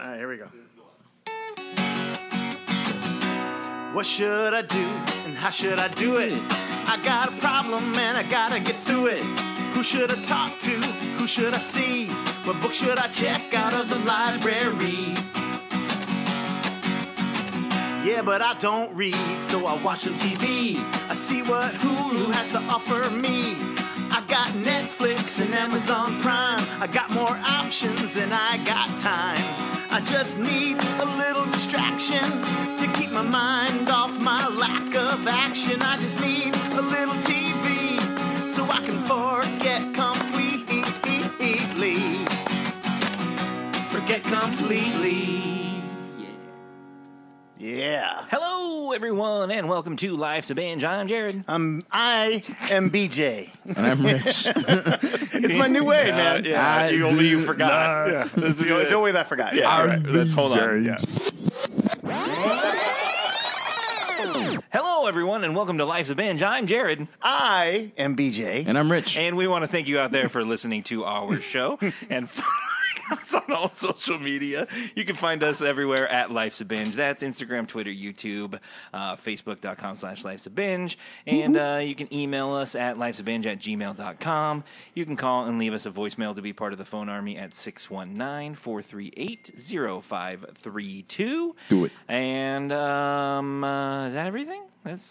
right, here we go. What should I do and how should I do it? I got a problem and I gotta get through it. Who should I talk to? Who should I see? What book should I check out of the library? Yeah, but I don't read, so I watch some TV. I see what Hulu has to offer me. I got Netflix and Amazon Prime. I got more options than I got time. I just need a little distraction to keep my mind off my lack of action. I just need a little TV so I can forget completely. Forget completely. Yeah. Hello, everyone, and welcome to Life's a Binge. I'm Jared. I am BJ. And I'm Rich. It's my new way, man. Yeah, you forgot. Yeah. It's always I forgot. Yeah, all right. Let's hold on. Yeah. Hello, everyone, and welcome to Life's a Binge. I'm Jared. I am BJ. And I'm Rich. And we want to thank you out there for listening to our show and following us on all social media. You can find us everywhere at Life's a Binge. That's Instagram, Twitter, YouTube, Facebook.com/Life'sABinge. And you can email us at lifesabinge@gmail.com. You can call and leave us a voicemail to be part of the phone army at 619-438-0532. Do it. And is that everything?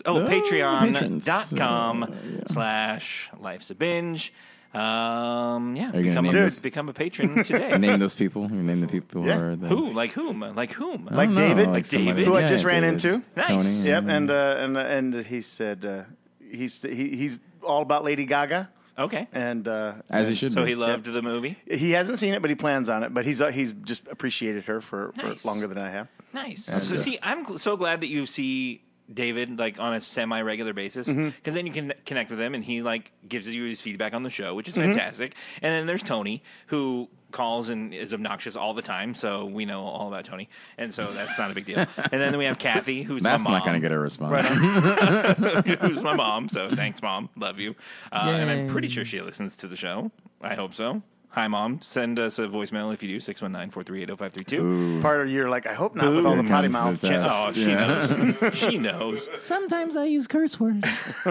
Patreon.com/Life's a Binge. Become a patron today. Name those people. Name the people. Yeah. Who are the... Who? Like whom? Like whom? Like David. Like David. Who I just ran into. Nice. Tony. Yep, and he said he's all about Lady Gaga. Okay. And As he should So be. he loved the movie. he hasn't seen it, but he plans on it. But he's just appreciated her for Nice. longer than I have. Nice. So see, I'm so glad that you see David like on a semi-regular basis, because then you can connect with him and he like gives you his feedback on the show, which is fantastic. And then there's Tony, who calls and is obnoxious all the time, so we know all about Tony, and so that's not a big deal. And then we have Kathy, who's That's my mom. not going to get a response. Who's my mom, so thanks, Mom. Love you. And I'm pretty sure she listens to the show. I hope so. Hi, Mom. Send us a voicemail if you do, 619-438-0532. Part of you're like, I hope not with all the potty mouth. Here comes the She test. knows. She knows. Sometimes I use curse words.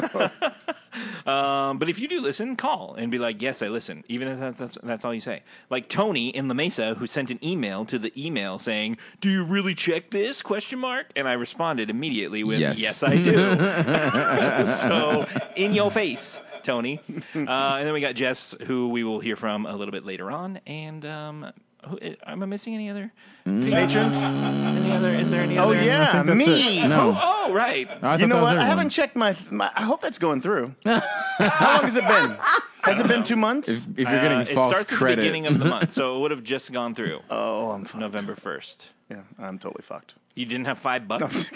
But if you do listen, call and be like, yes, I listen, even if that's all you say. Like Tony in La Mesa, who sent an email to the email saying, do you really check this? ? And I responded immediately with, yes I do. So, in your face, Tony. And then we got Jess, who we will hear from a little bit later on. And am I missing any other Patrons? Any other? Is there any Oh, other? yeah, me. No. Oh, right. I You know thought that was what? I everyone. haven't checked my. I hope that's going through. How long has it been? Has it been 2 months? If you're getting It false starts at credit. the beginning of the month, so it would have just gone through Oh, I'm fucked. November 1st. Yeah, I'm totally fucked. You didn't have $5?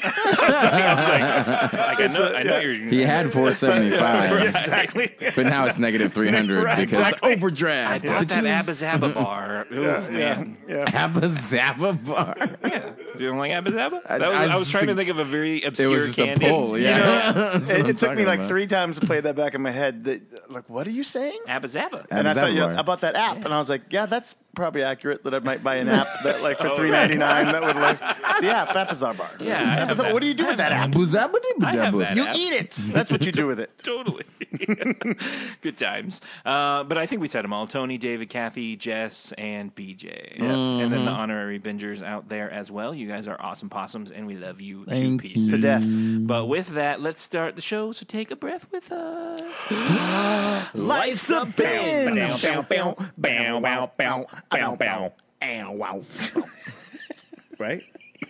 I know you're. He had $475, Exactly. but now it's negative 300 Right, because exactly. overdraft. I bought that Bitches. Abba Zaba bar. Oof, man. Yeah. Abba Zappa bar. Yeah. Do you don't like Abba Zaba? I I was trying to just- think of a very It obscure was just candy. a pull, yeah. That's what I'm It took me talking like about. 3 times to play that back in my head. Like, what are you saying? Abba Zaba. And I Abba thought Zappa bar. about that app, and I was like, yeah, that's probably accurate. That I might buy an app that like for $3.99 that would like the app Appazar bar. Yeah, I have Appazar- that. what do you do with that app? I have that. You app. eat it. That's what you do with it. Totally. Good times. But I think we said them all. Tony, David, Kathy, Jess, and BJ. And then the honorary bingers out there as well. You guys are awesome possums, and we love you Thank to pieces. To death. But with that, let's start the show. So take a breath with us. Life's a binge. Right?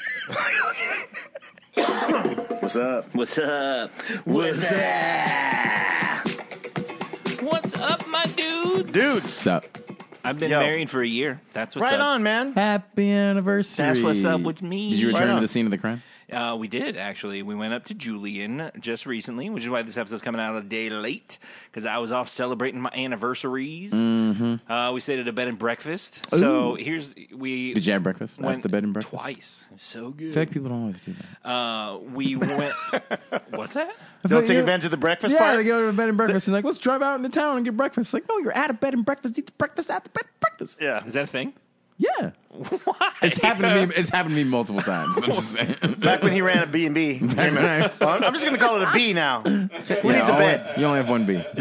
What's up? What's up? What's up? What's up, my dudes? Dude. Sup. I've been Yo. married for a year. That's what's Right up. on, man. Happy anniversary. That's what's up with me. Did you return Right to on. the scene of the crime? We did, actually. We went up to Julian just recently, which is why this episode's coming out a day late, because I was off celebrating my anniversaries. We stayed at a bed and breakfast. So here's... Did you have breakfast went at the bed and breakfast? twice. It was so I good. feel like people don't always do that. We went... What's that? Don't take advantage of the breakfast Yeah, part? they go to bed and breakfast and like, let's drive out into town and get breakfast. Like, no, you're at a bed and breakfast. Eat the breakfast at the bed and breakfast. Yeah. Is that a thing? Yeah. It's happened to me. It's happened to me multiple times. I'm just saying. Back when he ran a B&B. I'm just going to call it a B now. Who needs a bed? You only have one B.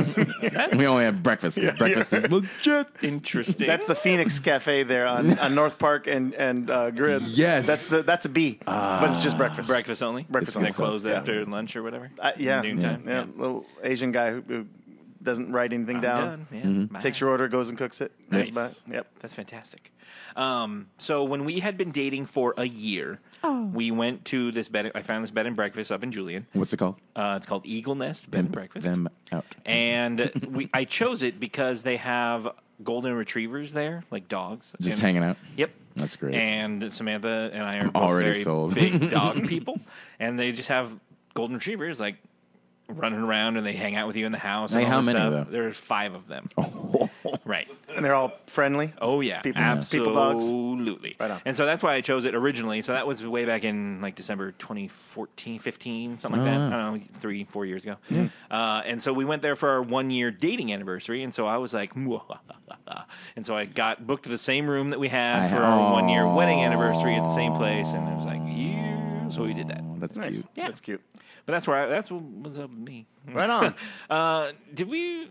We only have breakfast. Breakfast is legit. Interesting. That's the Phoenix Cafe there on North Park and Grid. Yes. That's a B, but it's just breakfast. breakfast only. Breakfast They only. closed after lunch or whatever. Yeah. Noontime. Yeah. Little Asian guy who doesn't write anything down. Done. Yeah. Bye. Takes your order, goes and cooks it. Nice. But, yep. That's fantastic. So when we had been dating for a year, we went to this bed. I found this bed and breakfast up in Julian. What's it called? It's called Eagle Nest Bed and Breakfast. Them out. And I chose it because they have golden retrievers there, like dogs. Just And- hanging out. Yep. That's great. And Samantha and I are both already very sold. big dog people, and they just have golden retrievers like running around, and they hang out with you in the house. Hey, and all how this many, stuff. though? There's 5 of them. Right. And they're all friendly. Oh yeah, People dogs. absolutely. Right on. And so that's why I chose it originally. So that was way back in like December 2014, 15, something like that. I don't know, 3-4 years ago. And so we went there for our 1-year dating anniversary. And so I was like, and so I got booked to the same room that we had for our 1-year wedding anniversary at the same place. And I was like, yeah. So we did that. That's Nice. cute. Yeah. That's cute. But that's what was up with me. Right on. Did we?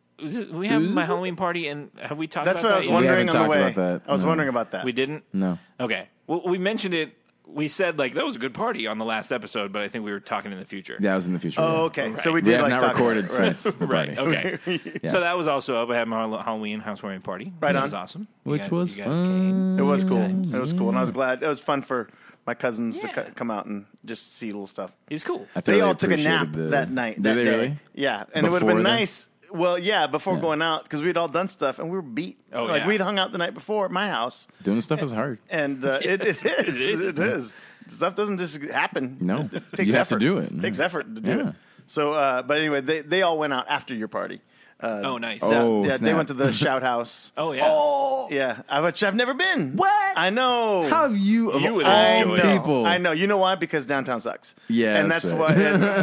We have my Halloween party, and have we talked That's about what I was that yet? wondering haven't on the talked way. about that. I was No. wondering about that. We didn't? No. Okay. Well, we mentioned it. We said, like, that was a good party on the last episode, but I think we were talking in the future. Yeah, I was in the future. Oh, yeah. okay. So we We did have like not talk recorded about it. Right. since the Right. party. Okay. So that was also up. I had my Halloween housewarming party, Right which on. was awesome. Which was you guys fun. came. It was cool. times. It was cool, and I was glad. It was fun for my cousins Yeah. to come out and just see little stuff. It was cool. I feel They they all took a nap appreciated that night. Did that they day. really? Yeah, and it would have Before been then? nice. Well, yeah, before Yeah. going out because we'd all done stuff and we were beat. Oh, like yeah. we'd hung out the night before at my house, Doing stuff is hard. and it is. It is. Stuff doesn't just happen. No. It takes You have to effort. do it. It takes effort to do Yeah. it. So, but anyway, they all went out after your party. Oh, nice. Oh, Yeah, they snap. went to the Shout House. Oh, yeah. Oh, Yeah, which I've never been. What? I know. how have you, of You would all enjoy it. people? I know. You know why? Because downtown sucks. Yeah, and that's that's right.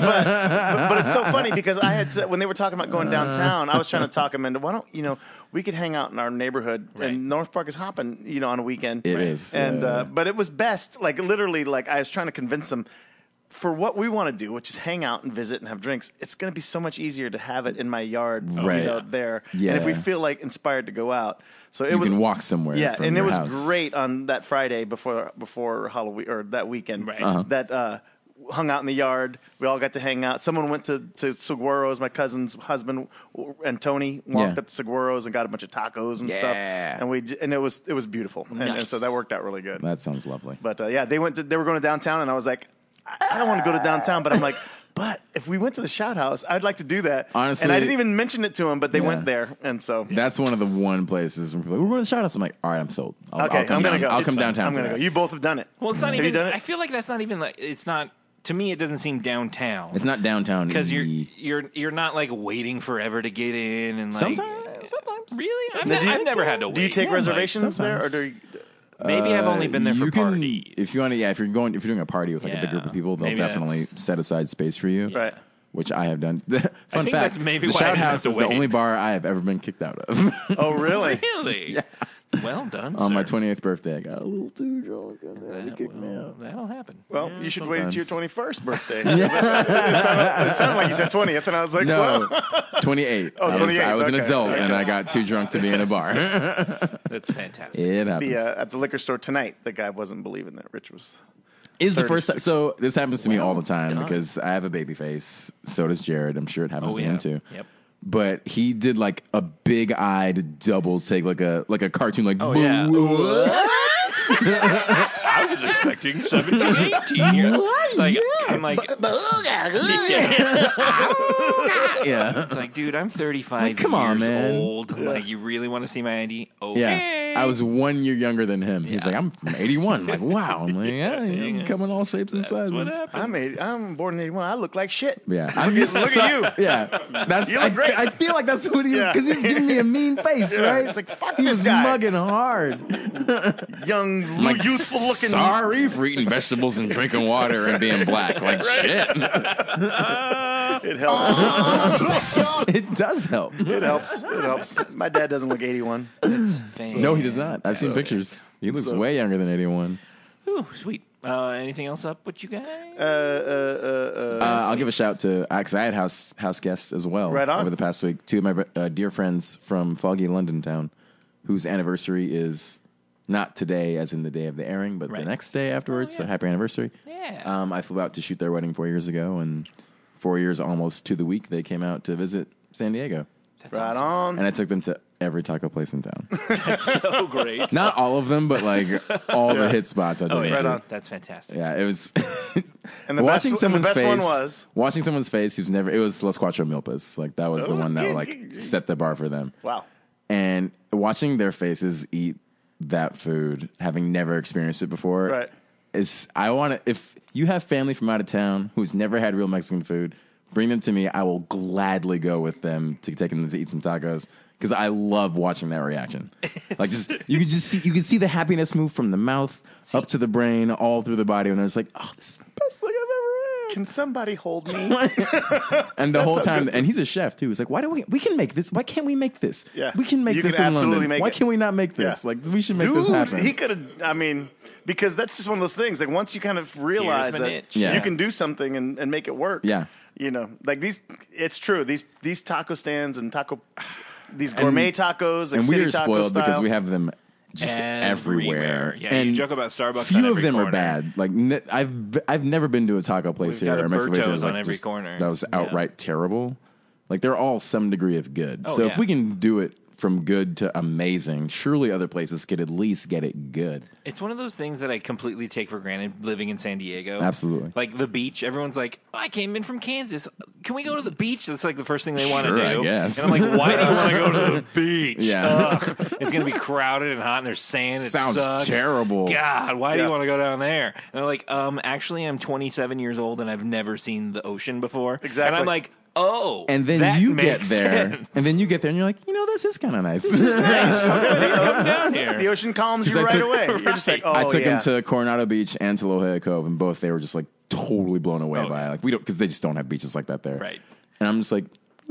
why. But it's so funny because I had said, when they were talking about going downtown, I was trying to talk them into why don't we could hang out in our neighborhood Right. and North Park is hopping on a weekend. It is, and yeah. but it was best. Like literally, like I was trying to convince them. For what we want to do, which is hang out and visit and have drinks, it's going to be so much easier to have it in my yard, Right. there. Yeah. And if we feel like inspired to go out, so it You was can walk somewhere. yeah, from and it your was house. great on that Friday before Halloween or that weekend. Right. That hung out in the yard. We all got to hang out. Someone went to Saguaro's. My cousin's husband and Tony walked Yeah. up to Saguaro's and got a bunch of tacos and stuff. Yeah. And it was beautiful. And Nice. so that worked out really good. That sounds lovely. But yeah, they were going to downtown, and I was like, I don't want to go to downtown, but I'm like. But if we went to the Shout House, I'd like to do that. Honestly- and I didn't even mention it to them, but they Yeah. went there, and so That's one of the one places where people are like, we're going to the Shout House. I'm like, all right, I'm sold. I'll okay, come I'm gonna down. go. I'll It's come fine. downtown. I'm for gonna go. that. You both have done it. Well, it's not Have even. you done it? I feel like that's not even like it's not. To me, it doesn't seem downtown. It's not downtown because you're not like waiting forever to get in and like. Sometimes. Really, I've, Now, do you- I've never had to wait. Do you take Yeah, reservations there, or sometimes. do you? Maybe I've only been there for you can, parties. If you want to, if you're doing a party with like a big group of Yeah. people, they'll Maybe definitely that's- set aside space for you. Right. Which I have done. Fun think fact: that's maybe the why I Shout didn't have House to is the wait. only bar I have ever been kicked out of. Oh, really? Really? Well done, On my sir. 28th birthday, I got a little too drunk and they had to kick me out. That'll happen. Well, Yeah, you should wait until sometimes. your 21st birthday. It sounded like you said 20th, and I was like, No, well, 28. Oh, 28, I was an okay. adult and I got too drunk to be in a bar. That's fantastic. It happens. at the liquor store tonight, the guy wasn't believing that Rich was. Is the first time. 36. So this happens to me all the time done. because I have a baby face. So does Jared. I'm sure it happens Oh, to yeah. him too. Yep. But he did like a big eyed double take, like a cartoon, like Oh, yeah. "Boo." I was expecting 17, 18 here. It's like, I'm like, yeah. it's like, dude, I'm 35 come on, years man. old. Like, you really want to see my ID? Okay. Yeah, I was 1 year younger than him. He's Yeah. like, I'm from 81. I'm like, wow. I'm like, yeah, I'm coming all shapes and That's sizes. what happened. I'm born in 81. I look like shit. Yeah, I'm used to Look at you. Yeah, that's. You look great. I feel like that's what he is Yeah. because he's giving me a mean face, Yeah. right? It's like, fuck he this was guy. mugging hard. Young, Like, youthful looking. Sorry for eating vegetables and drinking water and being black. Like shit. It helps. It does help. It helps. It helps. My dad doesn't look 81. No, he does not. I've seen pictures. He looks way younger than 81. Ooh, sweet. Anything else up with you guys? I'll give a shout to, because I had house guests as well Right on. over the past week. Two of my dear friends from foggy London town, whose anniversary is not today, as in the day of the airing, but Right. the next day afterwards. So happy anniversary. Yeah. I flew out to shoot their wedding 4 years ago, and 4 years almost to the week, they came out to visit San Diego. That's Right awesome. on. And I took them to every taco place in town. So great. Not all of them, but like all the hit spots I took Oh, them yeah. Right to. on. That's fantastic. Yeah, it was And the watching best, someone's and the best face. one was Watching someone's face who's never. It was Los Cuatro Milpas. Like that was the one that like set the bar for them. wow. And watching their faces eat that food, having never experienced it before, Right. is I want to. If you have family from out of town who's never had real Mexican food, bring them to me. I will gladly go with them to take them to eat some tacos. Because I love watching that reaction. Like you can see the happiness move from the mouth up to the brain, all through the body, and it's like, oh, this is the best thing I've ever had. Can somebody hold me? And the whole so time, good. and he's a chef too. He's like, why do we can make this? Why can't we make this? Yeah. We can make You this can in absolutely London. make Why it. can we not make this? Yeah. Like we should make Dude, this happen. he could have. I mean, because that's just one of those things. Like once you kind of realize Here's my that niche. Yeah. you can do something and make it work. Yeah. You know, like these. It's true. These taco stands and these gourmet tacos, like and we city are taco spoiled style. because we have them just everywhere. Yeah, and you joke about Starbucks. Few on of every them corner. are bad. Like I've never been to a taco place We've here got or a Mexican place where Berto's it's on like every just- corner. that was Yeah. outright terrible. Like they're all some degree of good. Oh, so yeah. if we can do it from good to amazing, surely other places could at least get it good. It's one of those things that I completely take for granted living in San Diego. Absolutely. Like the beach, everyone's like, I came in from Kansas. Can we go to the beach? That's like the first thing they want to Sure, I do. guess. And I'm like, why do you want to go to the beach? Yeah. Ugh. It's going to be crowded and hot and there's sand. It Sounds sucks. terrible. God, why do Yeah. you want to go down there? And they're like, actually, I'm 27 years old and I've never seen the ocean before. Exactly. And I'm like, oh. And then that you get makes there, sense. and then you get there, and you're like, this is kind of nice. Come down here. the ocean calms you I right took- away. You're just like, oh I took yeah. them to Coronado Beach and to La Jolla Cove, and both they were just like totally blown away by it. Like we don't, because they just don't have beaches like that there. Right. And I'm just like,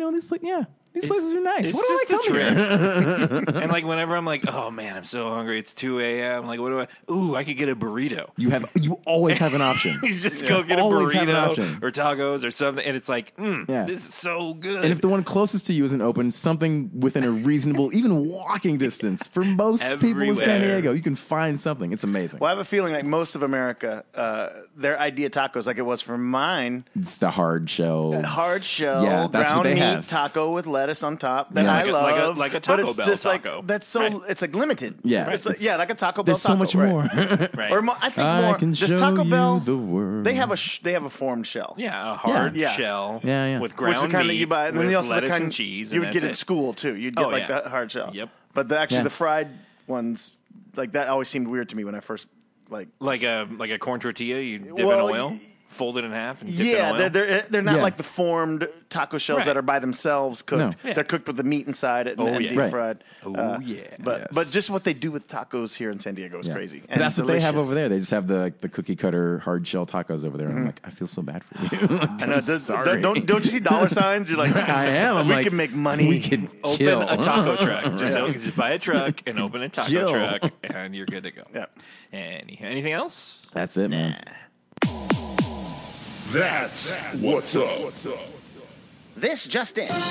these places are nice. It's What do I just come a here? trip. And like whenever I'm like, oh man, I'm so hungry. It's 2 a.m. Like, what do I? Ooh, I could get a burrito. You always have an option. You just go get a Always have an burrito option. or tagos or something, and it's like, Yeah. this is so good. And if the one closest to you isn't open, something within a reasonable, even walking distance for most people in San Everywhere. Diego, you can find something. It's amazing. Well, I have a feeling like most of America, their idea tacos, like it was for mine, It's the hard shell. hard shell, Yeah, that's what ground they meat have. taco with lettuce on top that Yeah. I Like a- love. like a but Taco it's Bell just taco. like that's so Right. it's like limited. Yeah, it's like, it's- like a Taco Bell. There's so taco, much right. more. right. Or I think I more. can Does show Taco you Bell? the world. They have a formed shell. yeah, a hard Yeah. shell Yeah. with Which ground is the kind meat that you buy, and then with you also the lettuce kind and cheese. you and would get that's at it. school too. You'd get Oh, like yeah. the hard shell. Yep. But Yeah. the fried ones, like that, always seemed weird to me when I first like. Like a corn tortilla, you dip Well, in oil, fold it in half, and dip Yeah, in oil. they're not Yeah. like the formed taco shells Right. that are by themselves cooked. No. Yeah. They're cooked with the meat inside it and, Oh, and yeah. deep Right. fried. Oh, yeah. But Yes. just what they do with tacos here in San Diego is Yeah. crazy. But that's what they have delicious. over there. They just have the cookie cutter hard shell tacos over there. And I'm like, I feel so bad for you. I know. sorry. Don't you see dollar signs? You're like, I am. I'm we like, can make money. We could Open kill. a taco truck. Just buy a truck and open a taco Kill. truck, and you're good to go. Yeah. Anything else? That's it, man. That's what's up. This just in.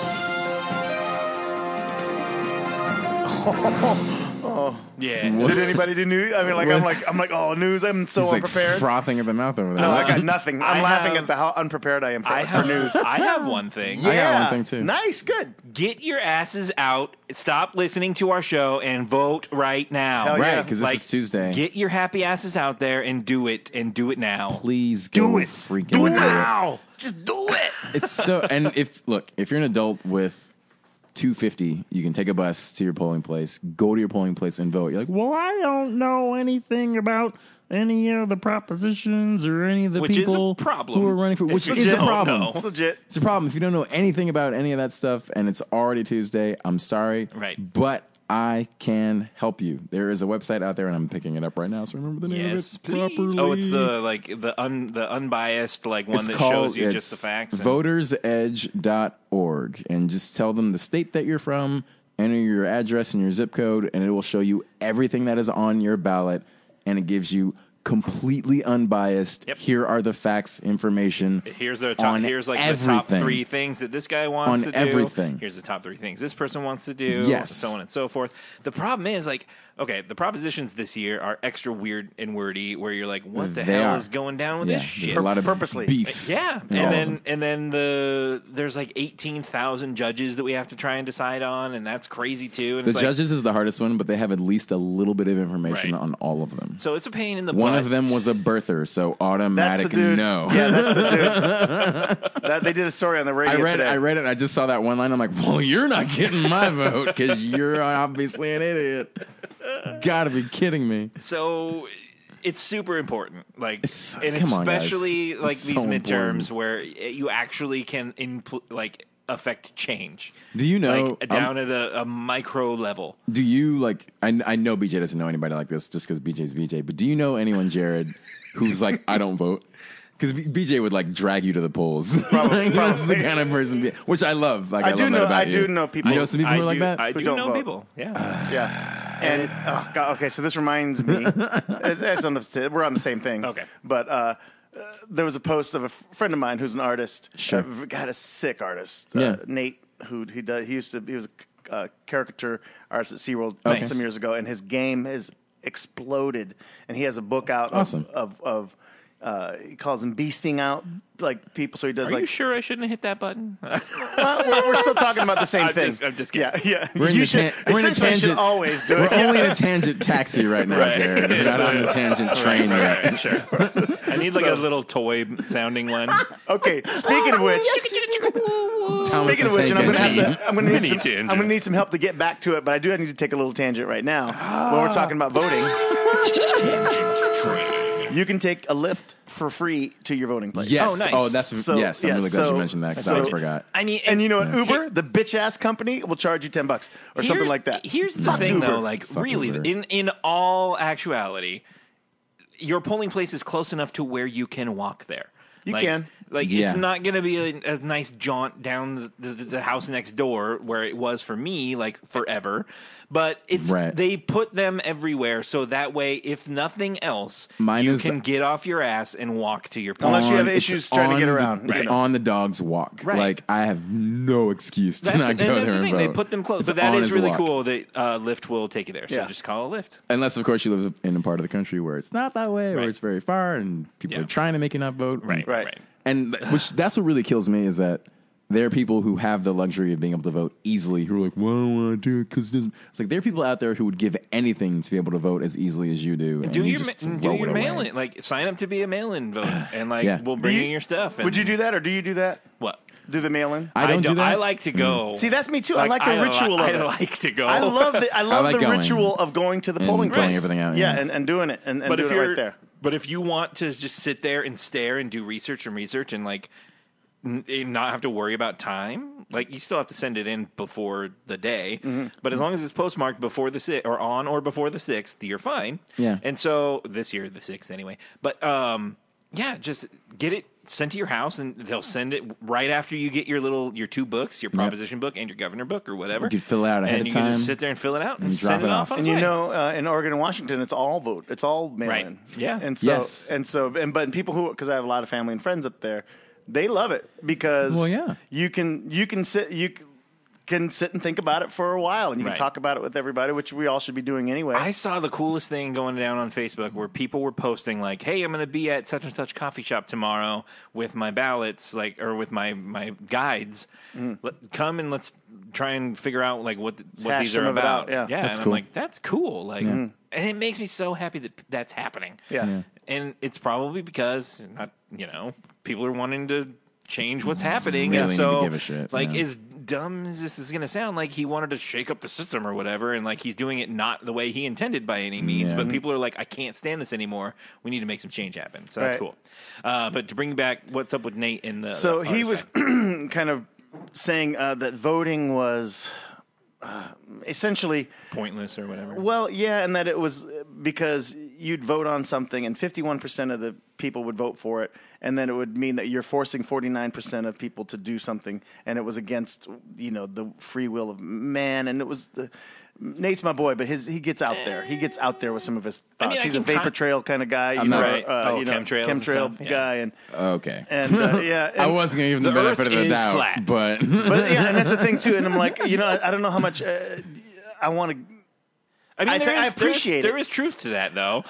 Yeah. Did anybody do news? I mean, like I'm like, oh, news. I'm so He's like unprepared. frothing at the mouth over there. No, I got nothing. I'm I laughing have- at how unprepared I am for, I for have news. I have one thing. I got one thing, too. Nice, good. Get your asses out. Stop listening to our show and vote right now. Hell Right, yeah. because this is Tuesday. Get your happy asses out there and do it now. Please go Do it. freaking Do it do now. Just do it. It's so, and if you're an adult with $2.50, you can take a bus to your polling place, go to your polling place and vote. You're like, well, I don't know anything about any of the propositions or any of the Which is a people problem. who are running for, If which you is a don't problem. know. It's legit. It's a problem if you don't know anything about any of that stuff and it's already Tuesday. I'm sorry, Right. But I can help you. There is a website out there, and I'm picking it up right now, so remember the name Yes, of it please. properly. Oh, it's the unbiased one that shows you just the facts. votersedge.org, and just tell them the state that you're from, enter your address and your zip code, and it will show you everything that is on your ballot, and it gives you completely unbiased. Yep. Here are the facts, information. Here's their top. on Here's like everything. the top 3 things that this guy wants On to do. everything. Here's the top 3 things this person wants to do. Yes. So on and so forth. The problem is the propositions this year are extra weird and wordy. Where you're like, what the They hell are. is going down with Yeah, this shit? there's a lot of Purposely. beef. Yeah, in all of them. and then there's like 18,000 judges that we have to try and decide on, and that's crazy too. And The it's judges is the hardest one, but they have at least a little bit of information Right. on all of them. so it's a pain in the One butt. of them was a birther, so That's automatic the dude. no. Yeah, that's the dude. They did a story on the radio today. I read it, and I just saw that one line. I'm like, well, you're not getting my vote because you're obviously an idiot. Gotta be kidding me. So it's super important, and come on, guys. especially like It's these so midterms important. where you actually can affect change. Do you know? Down at a micro level? Do you like? I know BJ doesn't know anybody like this just because BJ's BJ. But do you know anyone, Jared, who's like, I don't vote? Because BJ would like drag you to the polls. Probably. That's the kind of person, which I love. Like, I I do love know- that about I you. do know people- You know some people who are like that. I do don't know vote. people. Yeah. Yeah. And oh God, okay, so this reminds me. I just don't know if we're on the same thing. Okay. But there was a post of a friend of mine who's an artist. Sure. God, a sick artist. Yeah. Nate, he was a caricature artist at SeaWorld Okay. some years ago, and his game has exploded. And he has a book out Awesome. of he calls them beasting out like people. So he does Are like you sure I shouldn't have hit that button? we're still talking about the same I'm thing. I'm just kidding. Yeah. We're in You the should, we're in a essentially, I should tangent. always do We're it. only in a tangent taxi right now, Right. Jared. We're not on a tangent train yet. Right, sure. I need like a little toy sounding one. Okay, speaking of which, Thomas speaking of the which, and Tank Engine. I'm going to Mini need some, tangent. I'm going to need some help to get back to it, but I do need to take a little tangent right now when we're talking about voting. You can take a Lyft for free to your voting place. Yes. Oh, nice. Oh, that's So- yes. I'm yes, really glad so- you mentioned that because so- I forgot. I mean, And you know what? Uber, the bitch ass company, will charge you $10 or something like that. Here's the Fuck thing, Uber. though. Like, Fuck really, Uber. in all actuality, your polling place is close enough to where you can walk there. You Like- can. Like, Yeah. it's not going to be a nice jaunt down the house next door where it was for me, like, forever. But it's Right. they put them everywhere, so that way, if nothing else, Mine you is- can get off your ass and walk to your polling. Unless you have It's issues trying to on get the- around. It's Right. on the dog's walk. Right. Like I have no excuse to That's, not and go that's there the and thing. vote. They put them close. It's But that on is his really walk. cool that Lyft will take you there. So Yeah. just call a Lyft. Unless, of course, you live in a part of the country where it's not that way, or Right. it's very far, and people Yeah. are trying to make you not vote. Right. And which that's what really kills me is that there are people who have the luxury of being able to vote easily who are like, well, I don't want to do it because it's like there are people out there who would give anything to be able to vote as easily as you do. And Do you your just do throw your it away. mail in, like sign up to be a mail in vote, and like Yeah. we'll bring Do you your stuff. And Would you do that, or do you do that? what? Do the mail in? I don't do that. I like to go. See, that's me too. I like the I ritual of I it. like to go. I love like the going ritual of going to the polling filling place. everything out, Yeah, yeah. and doing it and but doing if it you're right there. But if you want to just sit there and stare and do research and like not have to worry about time, like you still have to send it in before the day. Mm-hmm. But as long as it's postmarked before the 6th or on or before the 6th, you're fine. Yeah. And so this year the 6th anyway. But yeah, just get it sent to your house, and they'll send it right after you get your 2 books, your proposition book and your governor book or whatever. You can fill it out ahead and of you can time just sit there and fill it out and drop send it it off. off. On And its you way. know, in Oregon and Washington, it's all vote. It's all mail Right. in. Yeah. And so Yes. but people who, because I have a lot of family and friends up there, they love it because Well, yeah. you can sit and think about it for a while, and you Right. can talk about it with everybody, which we all should be doing anyway. I saw the coolest thing going down on Facebook where people were posting like, "Hey, I'm going to be at such and such coffee shop tomorrow with my ballots, like, or with my guides. Come and let's try and figure out like what hash these some are of it about." out, yeah. and That's I'm cool. like, "That's cool." Like, and it makes me so happy that that's happening. Yeah. And it's probably because people are wanting to change what's happening, Really and need so to give a shit, like yeah. as dumb as this is going to sound, like he wanted to shake up the system or whatever, and like he's doing it not the way he intended by any means. Yeah. But people are like, I can't stand this anymore. We need to make some change happen. So that's Right. cool. But to bring back what's up with Nate in the So he artist was guy. kind of saying that voting was essentially pointless or whatever. Well, yeah, and that it was because you'd vote on something and 51% of the people would vote for it, and then it would mean that you're forcing 49% of people to do something, and it was against, the free will of man, and it was Nate's my boy, but he gets out there. He gets out there with some of his thoughts. He's a vapor trail kind of guy, chemtrail guy, and okay, and yeah, and I wasn't gonna give him the benefit of the doubt, flat. but yeah, and that's the thing too. And I'm like, I don't know how much I want to. I mean, I appreciate it. There is truth to that, though.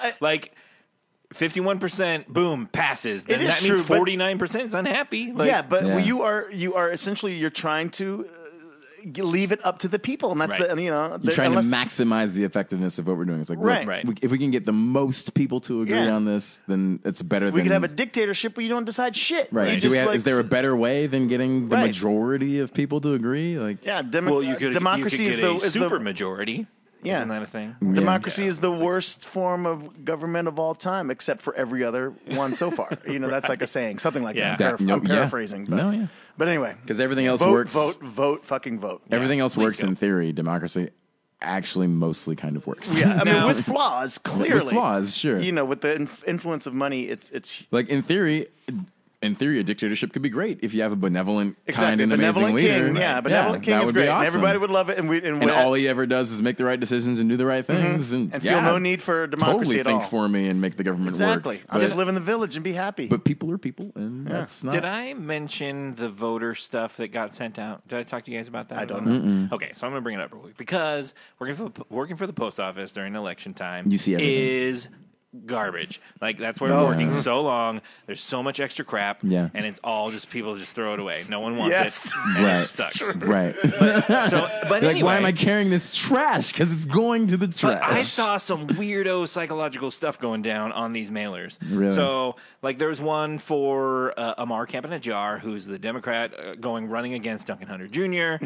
51%, boom, passes. Then It is that means true, but- 49% is unhappy. You are essentially you're trying to leave it up to the people, and that's Right. you're trying to maximize the effectiveness of what we're doing. It's like, Right. look, Right. if we can get the most people to agree Yeah. on this, then it's better We than could have a dictatorship where you don't decide shit. right. You Do we just, have, is there a better way than getting the Right. majority of people to agree? Like, Yeah, you could democracy get is the a is super the majority. Yeah. Isn't that a thing? democracy is the worst form of government of all time, except for every other one so far. That's like a saying, something like Yeah. that. I'm paraphrasing. But, No, yeah. but anyway, because everything else vote, works. vote, fucking vote. Everything else please works go. in theory. Democracy actually mostly kind of works. Yeah, I mean, Now- with flaws, clearly. With flaws, sure. With the influence of money, it's Like in theory, a dictatorship could be great if you have a benevolent, kind, and benevolent amazing king. leader. Yeah, benevolent king that is would great. be And awesome. everybody would love it, And all he ever does is make the right decisions and do the right things, and feel no need for democracy totally at think all. for me and make the government Exactly. work. I'll just live in the village and be happy. But people are people, and that's not. Did I mention the voter stuff that got sent out? Did I talk to you guys about that? I don't know. Okay, so I'm going to bring it up real quick because working for the post office during election time You see everything. is garbage. Like that's why we're working so long. There's so much extra crap, Yeah. and it's all just people just throw it away. No one wants Yes. it, and Right. it sucks. Right. But Like, anyway, why am I carrying this trash? Because it's going to the trash. I saw some weirdo psychological stuff going down on these mailers. Really? So, like, there's one for Amar Campanajjar, who's the Democrat running against Duncan Hunter Jr.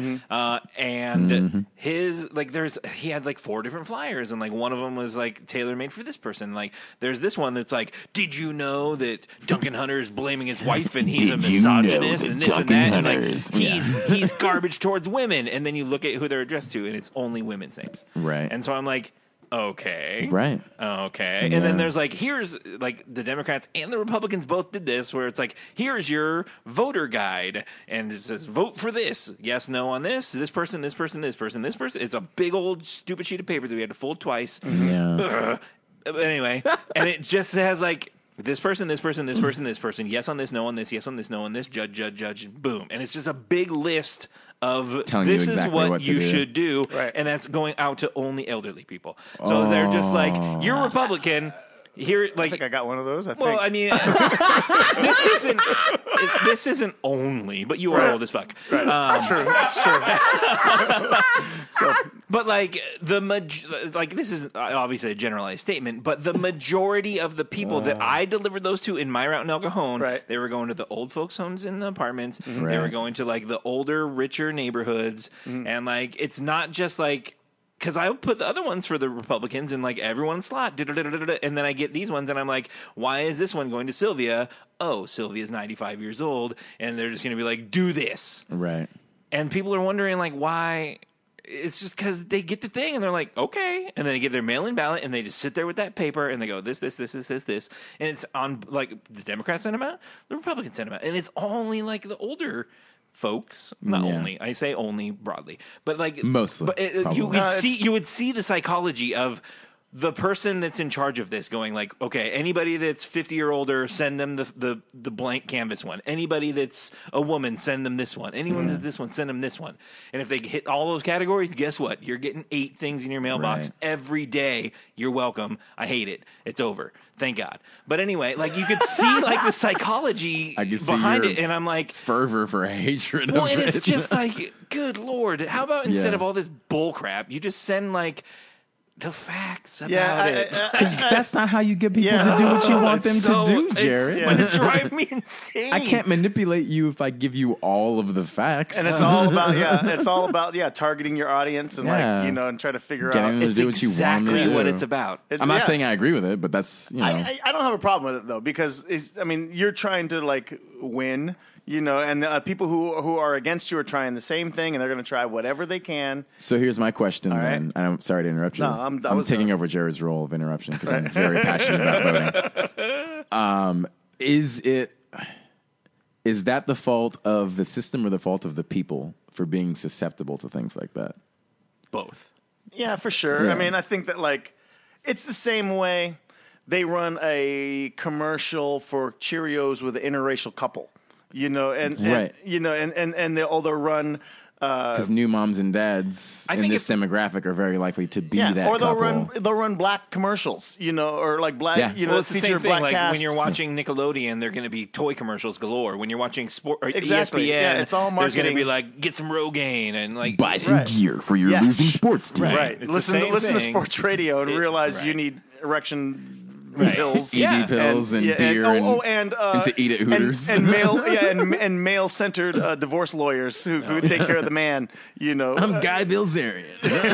And his he had like 4 different flyers, and like one of them was like tailor made for this person. Like, there's this one that's like, did you know that Duncan Hunter is blaming his wife and he's a Did you know misogynist that and this Duncan and that, and Hunter like is- he's garbage towards women, and then you look at who they're addressed to, and it's only women's names. Right. And so I'm like, okay. Right. Okay. Yeah. And then there's like, here's like the Democrats and the Republicans both did this, where it's like, here's your voter guide. And it says, vote for this. Yes, no on this person, this person, this person, this person. It's a big old stupid sheet of paper that we had to fold twice. Yeah. But anyway, and it just has like, this person, this person, this person, this person. Yes on this, no on this. Yes on this, no on this. Judge. Boom. And it's just a big list of Telling you this exactly is what what to you do. should do. Right. And that's going out to only elderly people. So they're just like, you're Republican. Here, I think I like, got one of those. I think. well, I mean, this isn't only, but you are old as fuck. That's true. That's true. But like this is obviously a generalized statement, but the majority of the people that I delivered those to in my route in El Cajon, Right. they were going to the old folks' homes in the apartments. They were Right. going to like the older, richer neighborhoods, and like it's not just like. Because I would put the other ones for the Republicans in like everyone's slot, and then I get these ones, and I'm like, why is this one going to Sylvia? Oh, Sylvia's 95 years old, and they're just going to be like, do this. Right. And people are wondering, like, why? It's just because they get the thing, and they're like, okay. And then they get their mail-in ballot, and they just sit there with that paper, and they go, this. And it's on, like, the Democrats sent them out, the Republicans sent them out. And it's only, like, the older folks. Not Yeah. only. I say only broadly. But, like... Mostly, But you probably. would see the psychology of... the person that's in charge of this going like, okay, anybody that's 50 or older, send them the blank canvas one. Anybody that's a woman, send them this one. Anyone that's this one, send them this one. And if they hit all those categories, guess what? You're getting 8 things in your mailbox Right. every day. You're welcome. I hate it. It's over. Thank God. But anyway, like you could see like the psychology I can see behind your it, and I'm like, fervor for hatred well, of and it. it's just like, good Lord, how about instead Yeah. of all this bull crap, you just send like the facts about Yeah, it. That's not how you get people Yeah. to do what you want them It's so- to do, it's- Jared. But it drives me insane. I can't manipulate you if I give you all of the facts. And it's all about targeting your audience and Yeah. and trying to figure Getting out. them to It's do what you want them exactly to do. what it's about. I'm not saying I agree with it, but that's I don't have a problem with it though because you're trying to like win. You know, and people who are against you are trying the same thing, and they're going to try whatever they can. So here's my question All then. right. I'm sorry to interrupt you. No, I'm taking over Jared's role of interruption because I'm very passionate about voting. Is that the fault of the system or the fault of the people for being susceptible to things like that? Both. Yeah, for sure. Yeah. I mean, I think that it's the same way they run a commercial for Cheerios with an interracial couple. You know, and Right. you know, and they'll run. Because new moms and dads I in think this demographic are very likely to be that or they'll couple. run black commercials, you know, or like black, Yeah. you know, Well, it's the feature same a thing. black Like cast. when you're watching Nickelodeon, they're going to be toy commercials galore. When you're watching sport or Exactly. ESPN, Yeah, it's all there's going to marketing. be like get some Rogaine and like Buy some Right. gear for your Yeah. losing sports team. right. It's the Listen same to thing. sports radio and realize right. you need erection pills, ED pills and beer and to eat at Hooters. and male, and male centered divorce lawyers who take care of the man. You know, I'm Guy Bilzerian.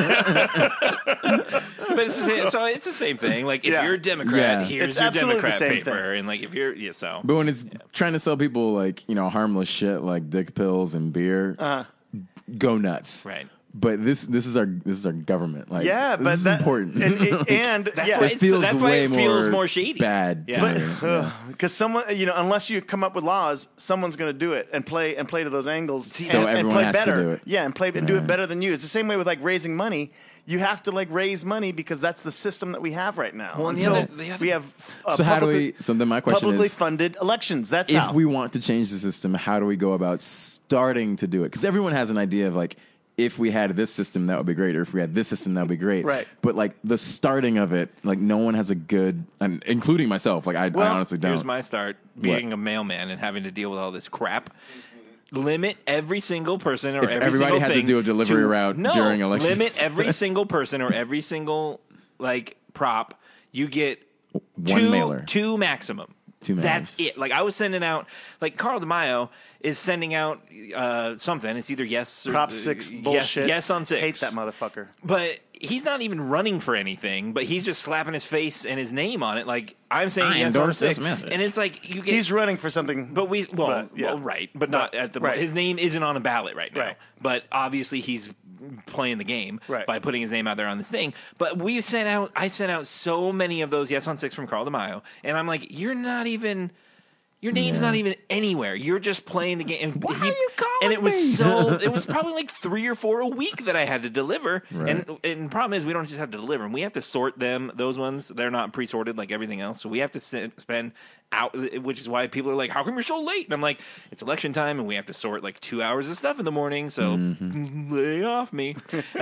But it's the same, so it's the same thing. Like if Yeah. you're a Democrat, Yeah. here's It's your absolutely the Democrat same paper, thing. and like if you're so. But when it's trying to sell people like, harmless shit like dick pills and beer, go nuts. Right. But this is our government. Like, yeah, this but is that, important. and That's yeah, why it feels that's why way it feels more more shady. bad. Yeah. To me. Yeah. because someone, unless you come up with laws, someone's going to do it and play to those angles. So and everyone play has to better. do it. Yeah, and do it better than you. It's the same way with like raising money. You have to like raise money because that's the system that we have right now. Well, and the Until other- we have So how do we? So then my question publicly is, funded elections. That's if how. we want to change the system, how do we go about starting to do it? Because everyone has an idea of like, if we had this system, that would be great, or if we had this system, that would be great. Right. But like the starting of it, like no one has a good, and including myself. Like I honestly don't. Here's my start being a mailman and having to deal with all this crap. Limit every single person or If every everybody single had to thing do a delivery route during elections. Limit every single person or every single like prop. You get One mailer. two maximum. Two mailers. That's it. Like I was sending out, like Carl DeMaio is sending out something. It's either yes or Prop 6 bullshit. Yes on 6. Hate that motherfucker. But he's not even running for anything. But he's just slapping his face and his name on it. Like I'm saying I yes on endorse 6, this message. and it's like you get. He's running for something. But yeah. right, but not at the right. His name isn't on a ballot right now. Right. But obviously he's playing the game Right. by putting his name out there on this thing. But I sent out so many of those yes on 6 from Carl DeMaio, and I'm like, you're not even. Your name's not even anywhere. You're just playing the game. And Why are you calling And it was me? it was probably like 3 or 4 a week that I had to deliver. Right. And the problem is we don't just have to deliver them. We have to sort them. Those ones, they're not pre-sorted like everything else. So we have to spend out, which is why people are like, how come you're so late? And I'm like, it's election time and we have to sort like 2 hours of stuff in the morning. So lay off me.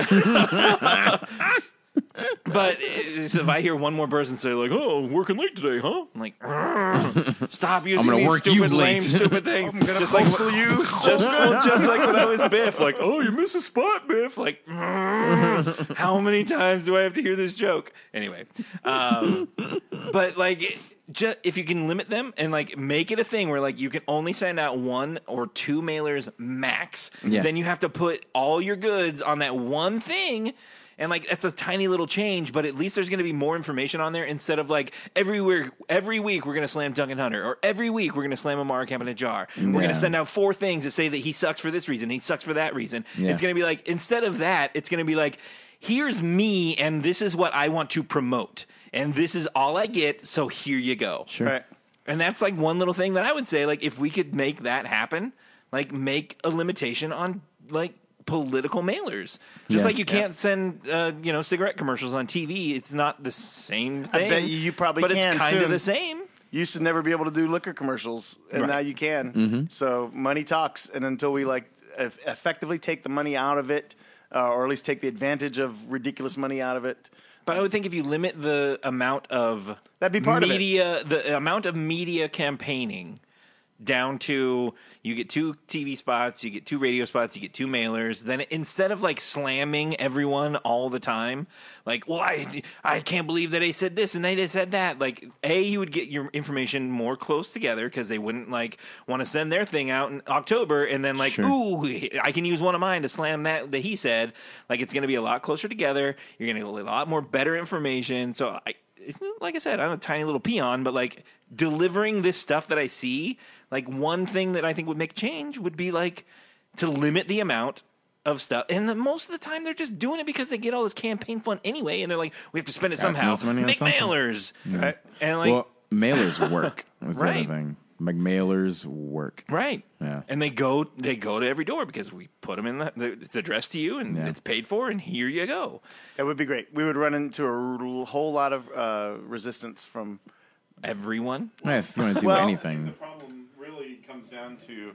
But if I hear one more person say like, "Oh, working late today, huh?" I'm like, "Stop using gonna these work you stupid, late." lame, stupid things." I'm gonna just like postal you. just like when I was Biff, like, "Oh, you miss a spot, Biff." Like, how many times do I have to hear this joke? Anyway, but like. Just, if you can limit them and like make it a thing where like you can only send out 1 or 2 mailers max, Yeah. then you have to put all your goods on that one thing. And like that's a tiny little change, but at least there's going to be more information on there instead of like every week we're going to slam Duncan Hunter, or every week we're going to slam Amara Campanajjar. We're going Yeah. to send out 4 things that say that he sucks for this reason, he sucks for that reason. Yeah. It's going to be like, instead of that, it's going to be like, here's me and this is what I want to promote. And this is all I get, so here you go. Sure. Right. And that's like one little thing that I would say, like if we could make that happen, like make a limitation on like political mailers. Just Yeah. like you can't send cigarette commercials on TV. It's not the same thing. bet you probably but can it's kind of soon. the same. You used to never be able to do liquor commercials, and Right. now you can. So money talks, and until we like effectively take the money out of it, or at least take the advantage of ridiculous money out of it. But I would think if you limit the amount of That'd be part of it. media, the amount of media campaigning down to you get 2 TV spots, you get 2 radio spots, you get 2 mailers. Then instead of like slamming everyone all the time, like, well, I can't believe that they said this and they said that. Like, you would get your information more close together because they wouldn't like want to send their thing out in October and then like, Sure. ooh, I can use one of mine to slam that he said. Like, it's going to be a lot closer together. You're going to get a lot more better information. So like I said, I'm a tiny little peon, but like delivering this stuff that I see, like one thing that I think would make change would be like to limit the amount of stuff. And most of the time they're just doing it because they get all this campaign fund anyway. And they're like, we have to spend it somehow. Make mailers. Yeah. And like, well, mailers work. That's Right. the other thing. Like mailers work. right. Yeah. And they go to every door because we put them in it's addressed to you and Yeah. it's paid for and here you go. It would be great. We would run into a whole lot of resistance from Everyone. Yeah, if you want to do Well- anything. The problem really comes down to,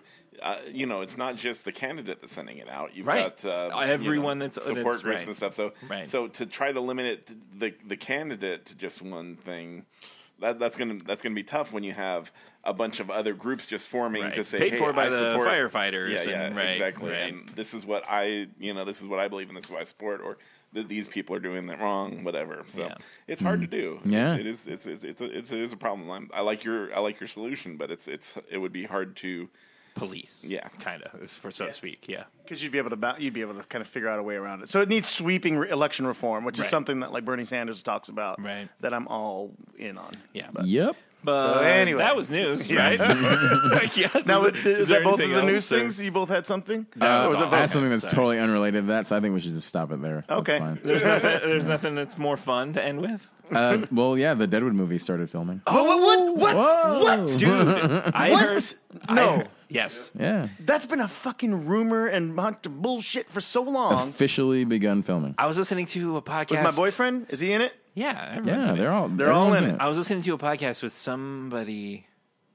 it's not just the candidate that's sending it out. You've Right. got Everyone that's support that's groups right. and stuff. So, Right. so to try to limit it the candidate to just one thing, that's gonna be tough when you have a bunch of other groups just forming Right. to say, Paid hey, for by I the support firefighters. Yeah, and, right, exactly. right. And this is what I believe, and this is what I support, or that these people are doing it wrong, whatever. So Yeah. it's hard to do. Yeah. it is. It is a problem. I like your solution, but it would be hard to. Police. Yeah. Kind of, for so to speak. Yeah. because you'd be able to kind of figure out a way around it. So it needs sweeping election reform, which is Right. something that like Bernie Sanders talks about. Right. That I'm all in on. Yeah. Yep. But So anyway. that was news, right? Like, yes, Now, is is there that both of anything the news else, or- things? You both had something? No, Or was that's it all. I both? had something that's Sorry. totally unrelated to that, so I think we should just stop it there. Okay. That's fine. There's nothing that's more fun to end with. Well, yeah, the Deadwood movie started filming. What? Whoa. Dude, I What? heard. No. Yes. Yeah. That's been a fucking rumor and bunch of bullshit for so long. Officially begun filming. I was listening to a podcast. With my boyfriend? Is he in it? Yeah. Everyone's Yeah, in it. they're all all everyone's in it. I was listening to a podcast with somebody.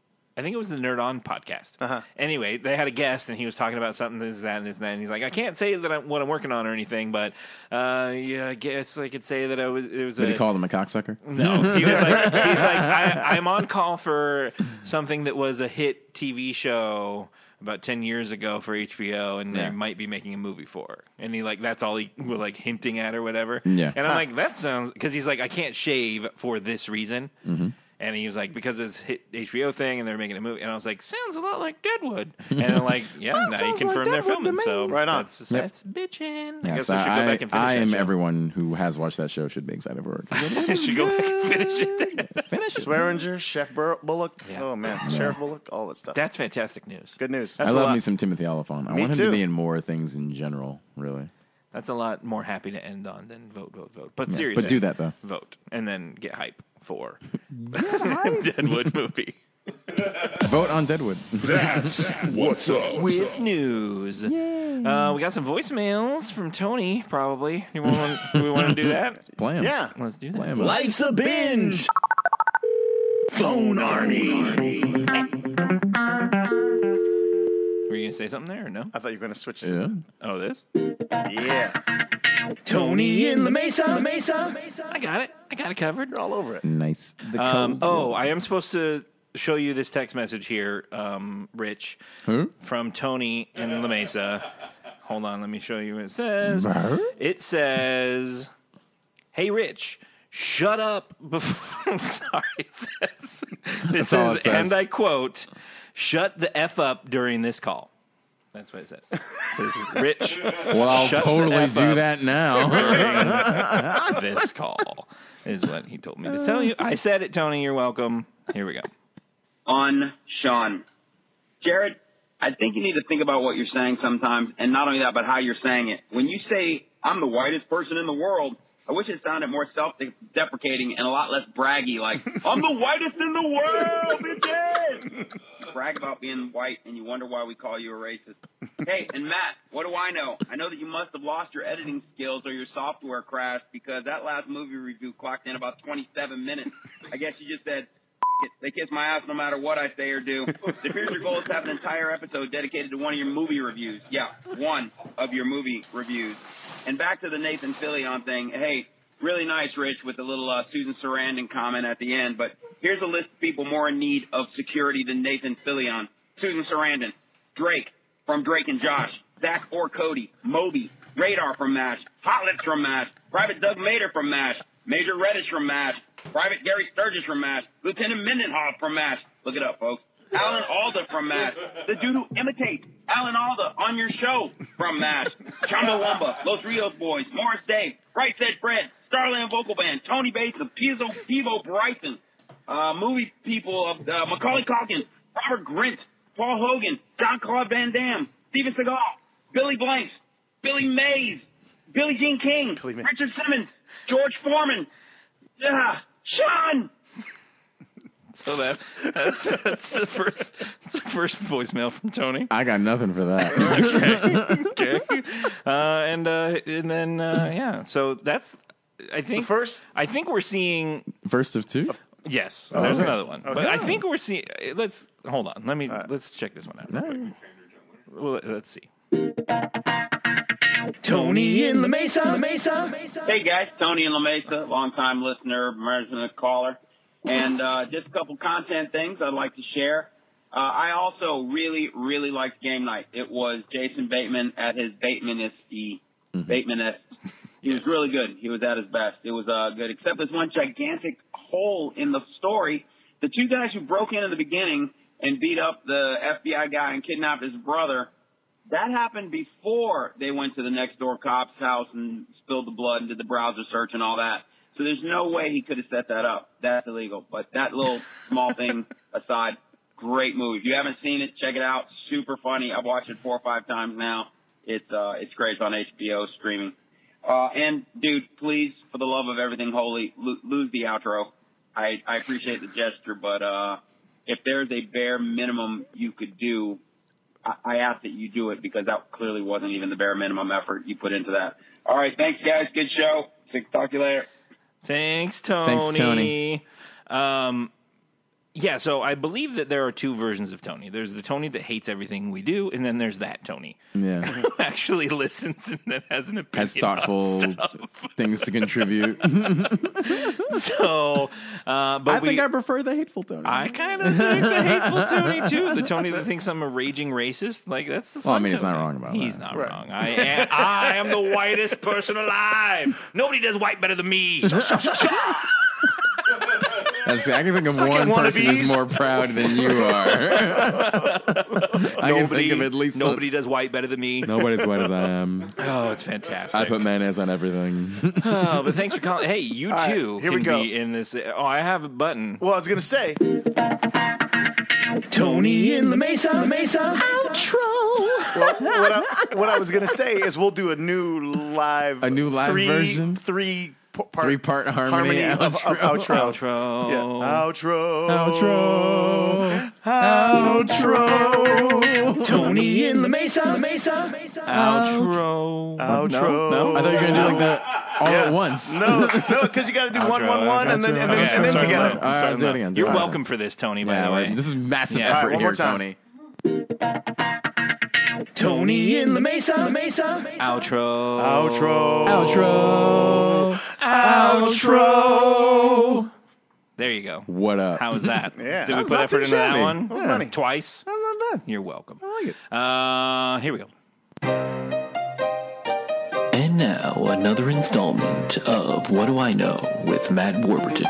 I think it was the Nerd On podcast. Uh-huh. Anyway, they had a guest, and he was talking about something, this, that, and this, and that. And he's like, I can't say that what I'm working on or anything, but yeah, I guess I could say that it was Did he call them a cocksucker? No, he was like, I'm on call for something that was a hit TV show about 10 years ago for HBO, and Yeah. they might be making a movie for. And he that's all he was like hinting at or whatever. Yeah. And I'm like, that sounds, because he's like, I can't shave for this reason. Mm-hmm. And he was like, because it's hit HBO thing and they're making a movie. And I was like, sounds a lot like Deadwood. And I'm like, yeah, now you sounds confirm like they're Deadwood filming. to So me. Right on. that's bitching. I Yeah, guess so we should go back and finish I that am show. everyone who has watched that show should be excited for it. should go back and finish it. Finish it. Swearinger, Chef Bullock. Yeah. Oh, man. Sheriff Bullock, all that stuff. That's fantastic news. Good news. That's I a love lot. me some Timothy Olyphant. I Me want him too. to be in more things in general, really. That's a lot more happy to end on than vote. But seriously. But do that, though. Vote. And then get hype for Deadwood movie. Vote on Deadwood. That's what's up. With news. We got some voicemails from Tony, probably. Do we want to do that? Play him. Yeah. Let's do Play that. him. Life's a binge. Phone Army. Were you going to say something there or no? I thought you were going to switch. Yeah. Oh, this? Yeah. Tony in the Mesa. I got it covered. You're all over it. Nice. I am supposed to show you this text message here, Rich, from Tony in La Mesa. Hold on, let me show you what it says. It says, "Hey, Rich, shut up before." I'm sorry. It all says, it says. and I quote, "Shut the F up during this call." That's what it says. It says, "Rich, Well, I'll shut the totally F do up that now. during this call," is what he told me to tell you. I said it, Tony. You're welcome. Here we go. On Sean. Jared, I think you need to think about what you're saying sometimes, and not only that, but how you're saying it. When you say, I'm the whitest person in the world, I wish it sounded more self-deprecating and a lot less braggy, like, I'm the whitest in the world, bitches! Brag about being white, and you wonder why we call you a racist. Hey, and Matt, what do I know? I know that you must have lost your editing skills or your software crashed, because that last movie review clocked in about 27 minutes. I guess you just said, they kiss my ass no matter what I say or do. If here's your goal is to have an entire episode dedicated to one of your movie reviews. Yeah, one of your movie reviews. And back to the Nathan Fillion thing. Hey, really nice, Rich, with the little Susan Sarandon comment at the end. But here's a list of people more in need of security than Nathan Fillion. Susan Sarandon, Drake from Drake and Josh, Zach or Cody, Moby, Radar from MASH, Hot Lips from MASH, Private Doug Mader from MASH, Major Reddish from MASH, Private Gary Sturgis from MASH, Lieutenant Mendenhall from MASH. Look it up, folks. Alan Alda from MASH. The dude who imitates Alan Alda on your show from MASH. Chumbawamba, Los Rios Boys, Morris Day, Right Said Fred, Starland Vocal Band, Tony Bates of Pivo Bryson, movie people of Macaulay Culkin, Robert Grint, Paul Hogan, Jean-Claude Van Damme, Steven Seagal, Billy Blanks, Billy Mays, Billie Jean King, Richard Simmons, George Foreman, Sean. So that's the first voicemail from Tony. I got nothing for that. Okay. And then yeah. So that's I think first. I think we're seeing. First of two? Yes. There's okay. another one, but I think we're seeing. Let's hold on. Let's check this one out. Well, let's see. Tony in the Mesa. Hey guys, Tony in La Mesa, long-time listener, resident caller, and just a couple content things I'd like to share. I also really, really liked Game Night. It was Jason Bateman at his Bateman-esque. Bateman-esque. He was really good. He was at his best. It was good, except there's one gigantic hole in the story. The two guys who broke in the beginning and beat up the FBI guy and kidnapped his brother, that happened before they went to the next door cop's house and spilled the blood and did the browser search and all that. So there's no way he could have set that up. That's illegal. But that little small thing aside, great movie. If you haven't seen it, check it out. Super funny. I've watched it 4 or 5 times now. It's great. It's on HBO streaming. And dude, please, for the love of everything holy, lose the outro. I appreciate the gesture, but if there's a bare minimum you could do, I ask that you do it, because that clearly wasn't even the bare minimum effort you put into that. All right, thanks, guys. Good show. Talk to you later. Thanks, Tony. Yeah, so I believe that there are 2 versions of Tony. There's the Tony that hates everything we do, and then there's that Tony Yeah. who actually listens and that has an opinion. Has thoughtful things to contribute. So, but I think I prefer the hateful Tony. I kind of think the hateful Tony too. The Tony that thinks I'm a raging racist. Like, that's the fun. Well, I mean, he's Tony. not wrong about that. He's not wrong. I am the whitest person alive. Nobody does white better than me. I can think of one person who's more proud than you are. I can think of at least nobody does white better than me. Nobody's white as I am. Oh, it's fantastic. I put mayonnaise on everything. Oh, but thanks for calling. Hey, you too here can we go. be in this. Oh, I have a button. Well, I was gonna say, Tony in the Mesa outro. Well, what I was gonna say is we'll do a new live version? Three-part harmony outro. Outro. Yeah. Outro. Tony in the Mesa. Outro. No. I thought you were going to do like that all at once. No, because you got to do Outro, 1-1-1 and then sorry, together. All right, let's do it again. You're welcome for this, Tony, by the way. This is massive Yeah. effort All right, one here, more time. Tony. Tony in the Mesa. Outro. Outro. There you go. What up? How was that? Yeah. Did we That was put not effort too into that shabby. one? That was funny. Twice? Not bad. You're welcome. I like it. Here we go. And now, another installment of What Do I Know with Matt Warburton.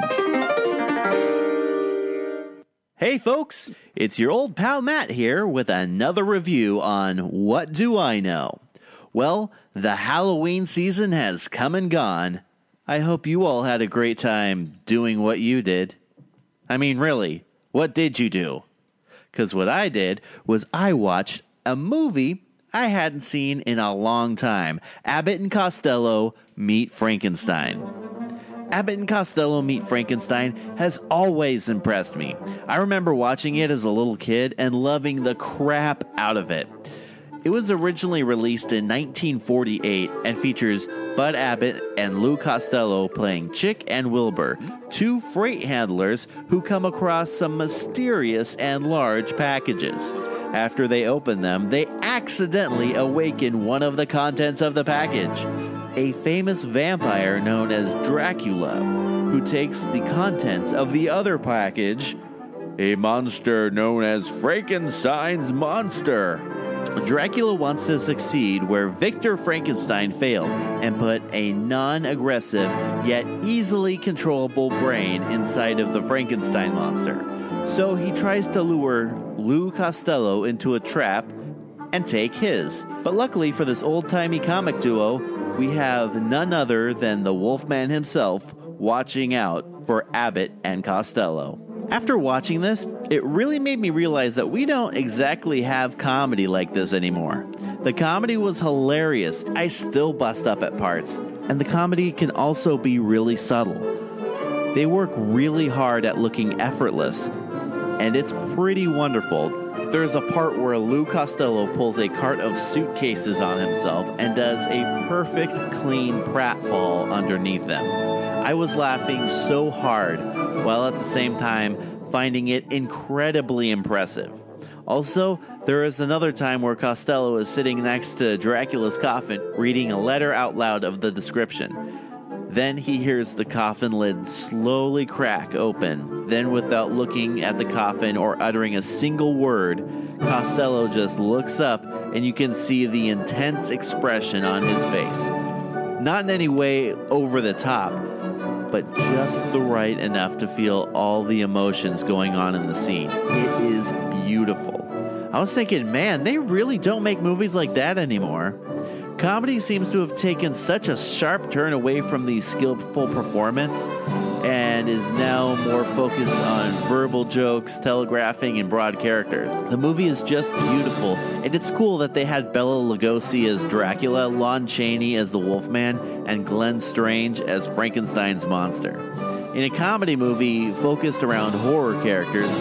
Hey folks, it's your old pal Matt here with another review on What Do I Know? Well, the Halloween season has come and gone. I hope you all had a great time doing what you did. I mean, really, what did you do? Because what I did was I watched a movie I hadn't seen in a long time. Abbott and Costello Meet Frankenstein. Abbott and Costello Meet Frankenstein has always impressed me. I remember watching it as a little kid and loving the crap out of it. It was originally released in 1948 and features Bud Abbott and Lou Costello playing Chick and Wilbur, 2 freight handlers who come across some mysterious and large packages. After they open them, they accidentally awaken one of the contents of the package, a famous vampire known as Dracula, who takes the contents of the other package, a monster known as Frankenstein's monster. Dracula wants to succeed where Victor Frankenstein failed and put a non-aggressive yet easily controllable brain inside of the Frankenstein monster. So he tries to lure Lou Costello into a trap and take his. But luckily for this old-timey comic duo, we have none other than the Wolfman himself watching out for Abbott and Costello. After watching this, it really made me realize that we don't exactly have comedy like this anymore. The comedy was hilarious. I still bust up at parts. And the comedy can also be really subtle. They work really hard at looking effortless. And it's pretty wonderful. There's a part where Lou Costello pulls a cart of suitcases on himself and does a perfect clean pratfall underneath them. I was laughing so hard, while at the same time finding it incredibly impressive. Also, there is another time where Costello is sitting next to Dracula's coffin, reading a letter out loud of the description. Then he hears the coffin lid slowly crack open. Then, without looking at the coffin or uttering a single word, Costello just looks up and you can see the intense expression on his face. Not in any way over the top, but just the right enough to feel all the emotions going on in the scene. It is beautiful. I was thinking, man, they really don't make movies like that anymore. Comedy seems to have taken such a sharp turn away from the skillful performance and is now more focused on verbal jokes, telegraphing, and broad characters. The movie is just beautiful, and it's cool that they had Bela Lugosi as Dracula, Lon Chaney as the Wolfman, and Glenn Strange as Frankenstein's monster. In a comedy movie focused around horror characters,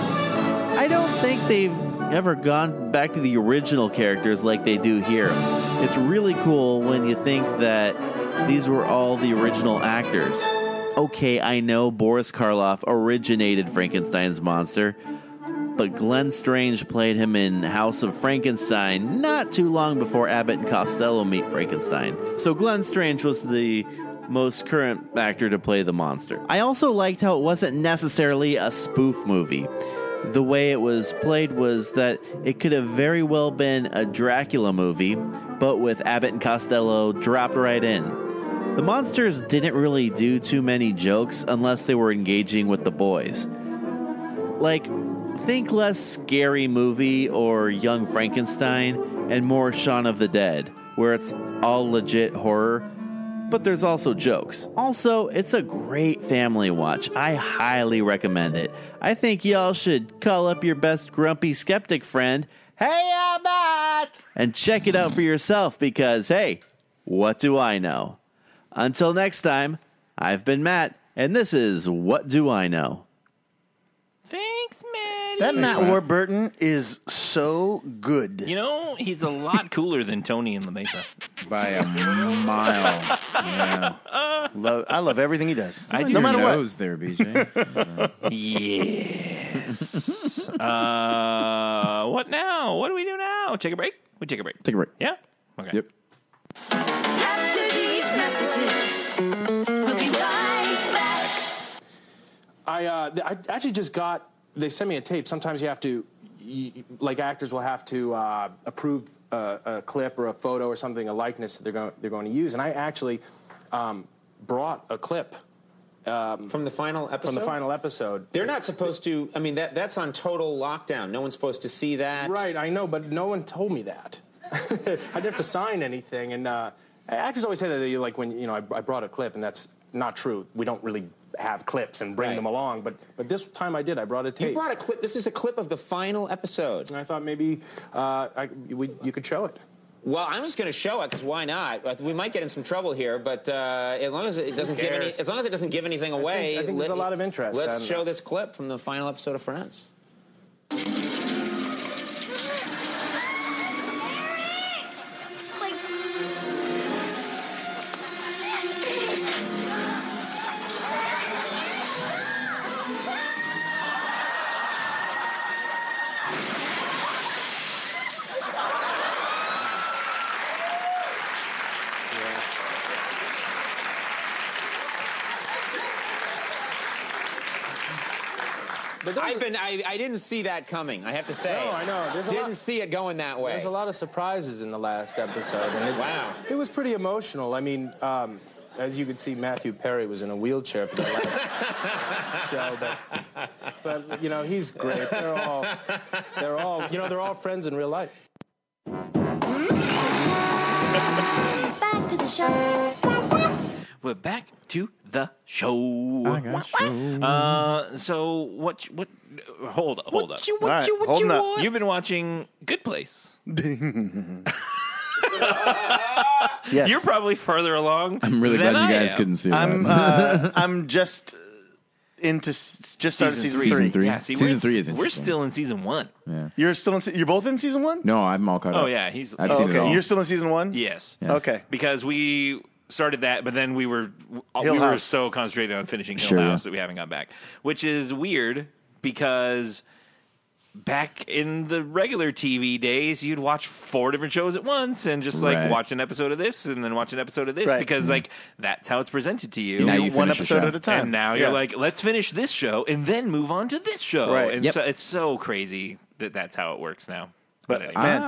I don't think they've ever gone back to the original characters like they do here. It's really cool when you think that these were all the original actors. Okay, I know Boris Karloff originated Frankenstein's monster, but Glenn Strange played him in House of Frankenstein not too long before Abbott and Costello meet Frankenstein. So Glenn Strange was the most current actor to play the monster. I also liked how it wasn't necessarily a spoof movie. The way it was played was that it could have very well been a Dracula movie, but with Abbott and Costello dropped right in. The monsters didn't really do too many jokes unless they were engaging with the boys. Like, think less Scary Movie or Young Frankenstein and more Shaun of the Dead, where it's all legit horror, but there's also jokes. Also, it's a great family watch. I highly recommend it. I think y'all should call up your best grumpy skeptic friend, Hey, Abbott, and check it out for yourself because, hey, what do I know? Until next time, I've been Matt, and this is What Do I Know? Thanks, man. That Matt Warburton is so good. You know, he's a lot cooler than Tony in the Mesa. By a mile. Yeah. I love everything he does. I do. No matter what. Nose there, BJ. Yes. What now? What do we do now? Take a break? We take a break. Take a break. Yeah? Okay. Yep. After these messages, we'll be right back. I actually just got, they sent me a tape. Sometimes you have to, like actors will have to approve a clip or a photo or something, a likeness that they're going to use. And I actually brought a clip. From the final episode? From the final episode. They're not supposed to, I mean, that's on total lockdown. No one's supposed to see that. Right, I know, but no one told me that. I didn't have to sign anything. And actors always say that, like, when, I brought a clip, and that's not true. We don't really have clips and bring them along, but this time I did. I brought a tape. You brought a clip. This is a clip of the final episode. And I thought maybe you could show it. Well, I'm just going to show it because why not? We might get in some trouble here, but as long as it doesn't give anything away, I think there's a lot of interest. Let's show this clip from the final episode of Friends. I didn't see that coming, I have to say. No, I know. Didn't see it going that way. There's a lot of surprises in the last episode. And wow. It was pretty emotional. I mean, as you could see, Matthew Perry was in a wheelchair for the last show. But he's great. They're all friends in real life. Back to the We're back to the show. So what? Hold up. All right, holding up. You've been watching Good Place. Yes. You're probably further along. I'm really glad than you I guys am. couldn't see I'm that. I'm just into just started season three. Season 3. Yeah, see, Season we're- 3 is We're interesting. still in season 1. Yeah. You're still in. You're both in season 1. No, I'm all caught up. Oh yeah, he's I've seen it Okay, all. you're still in season 1. yes. Yeah. Okay. Because we started that, but then we were House. so concentrated on finishing Hill Sure, House yeah. that we haven't got back, which is weird because back in the regular TV days, you'd watch 4 different shows at once and just like Right. watch an episode of this and then watch an episode of this Right. because like that's how it's presented to you. Now you one finish a episode show. at a time. And now Yeah. you're like, let's finish this show and then move on to this show. Right. And Yep. so it's so crazy that that's how it works now. But anyway. man,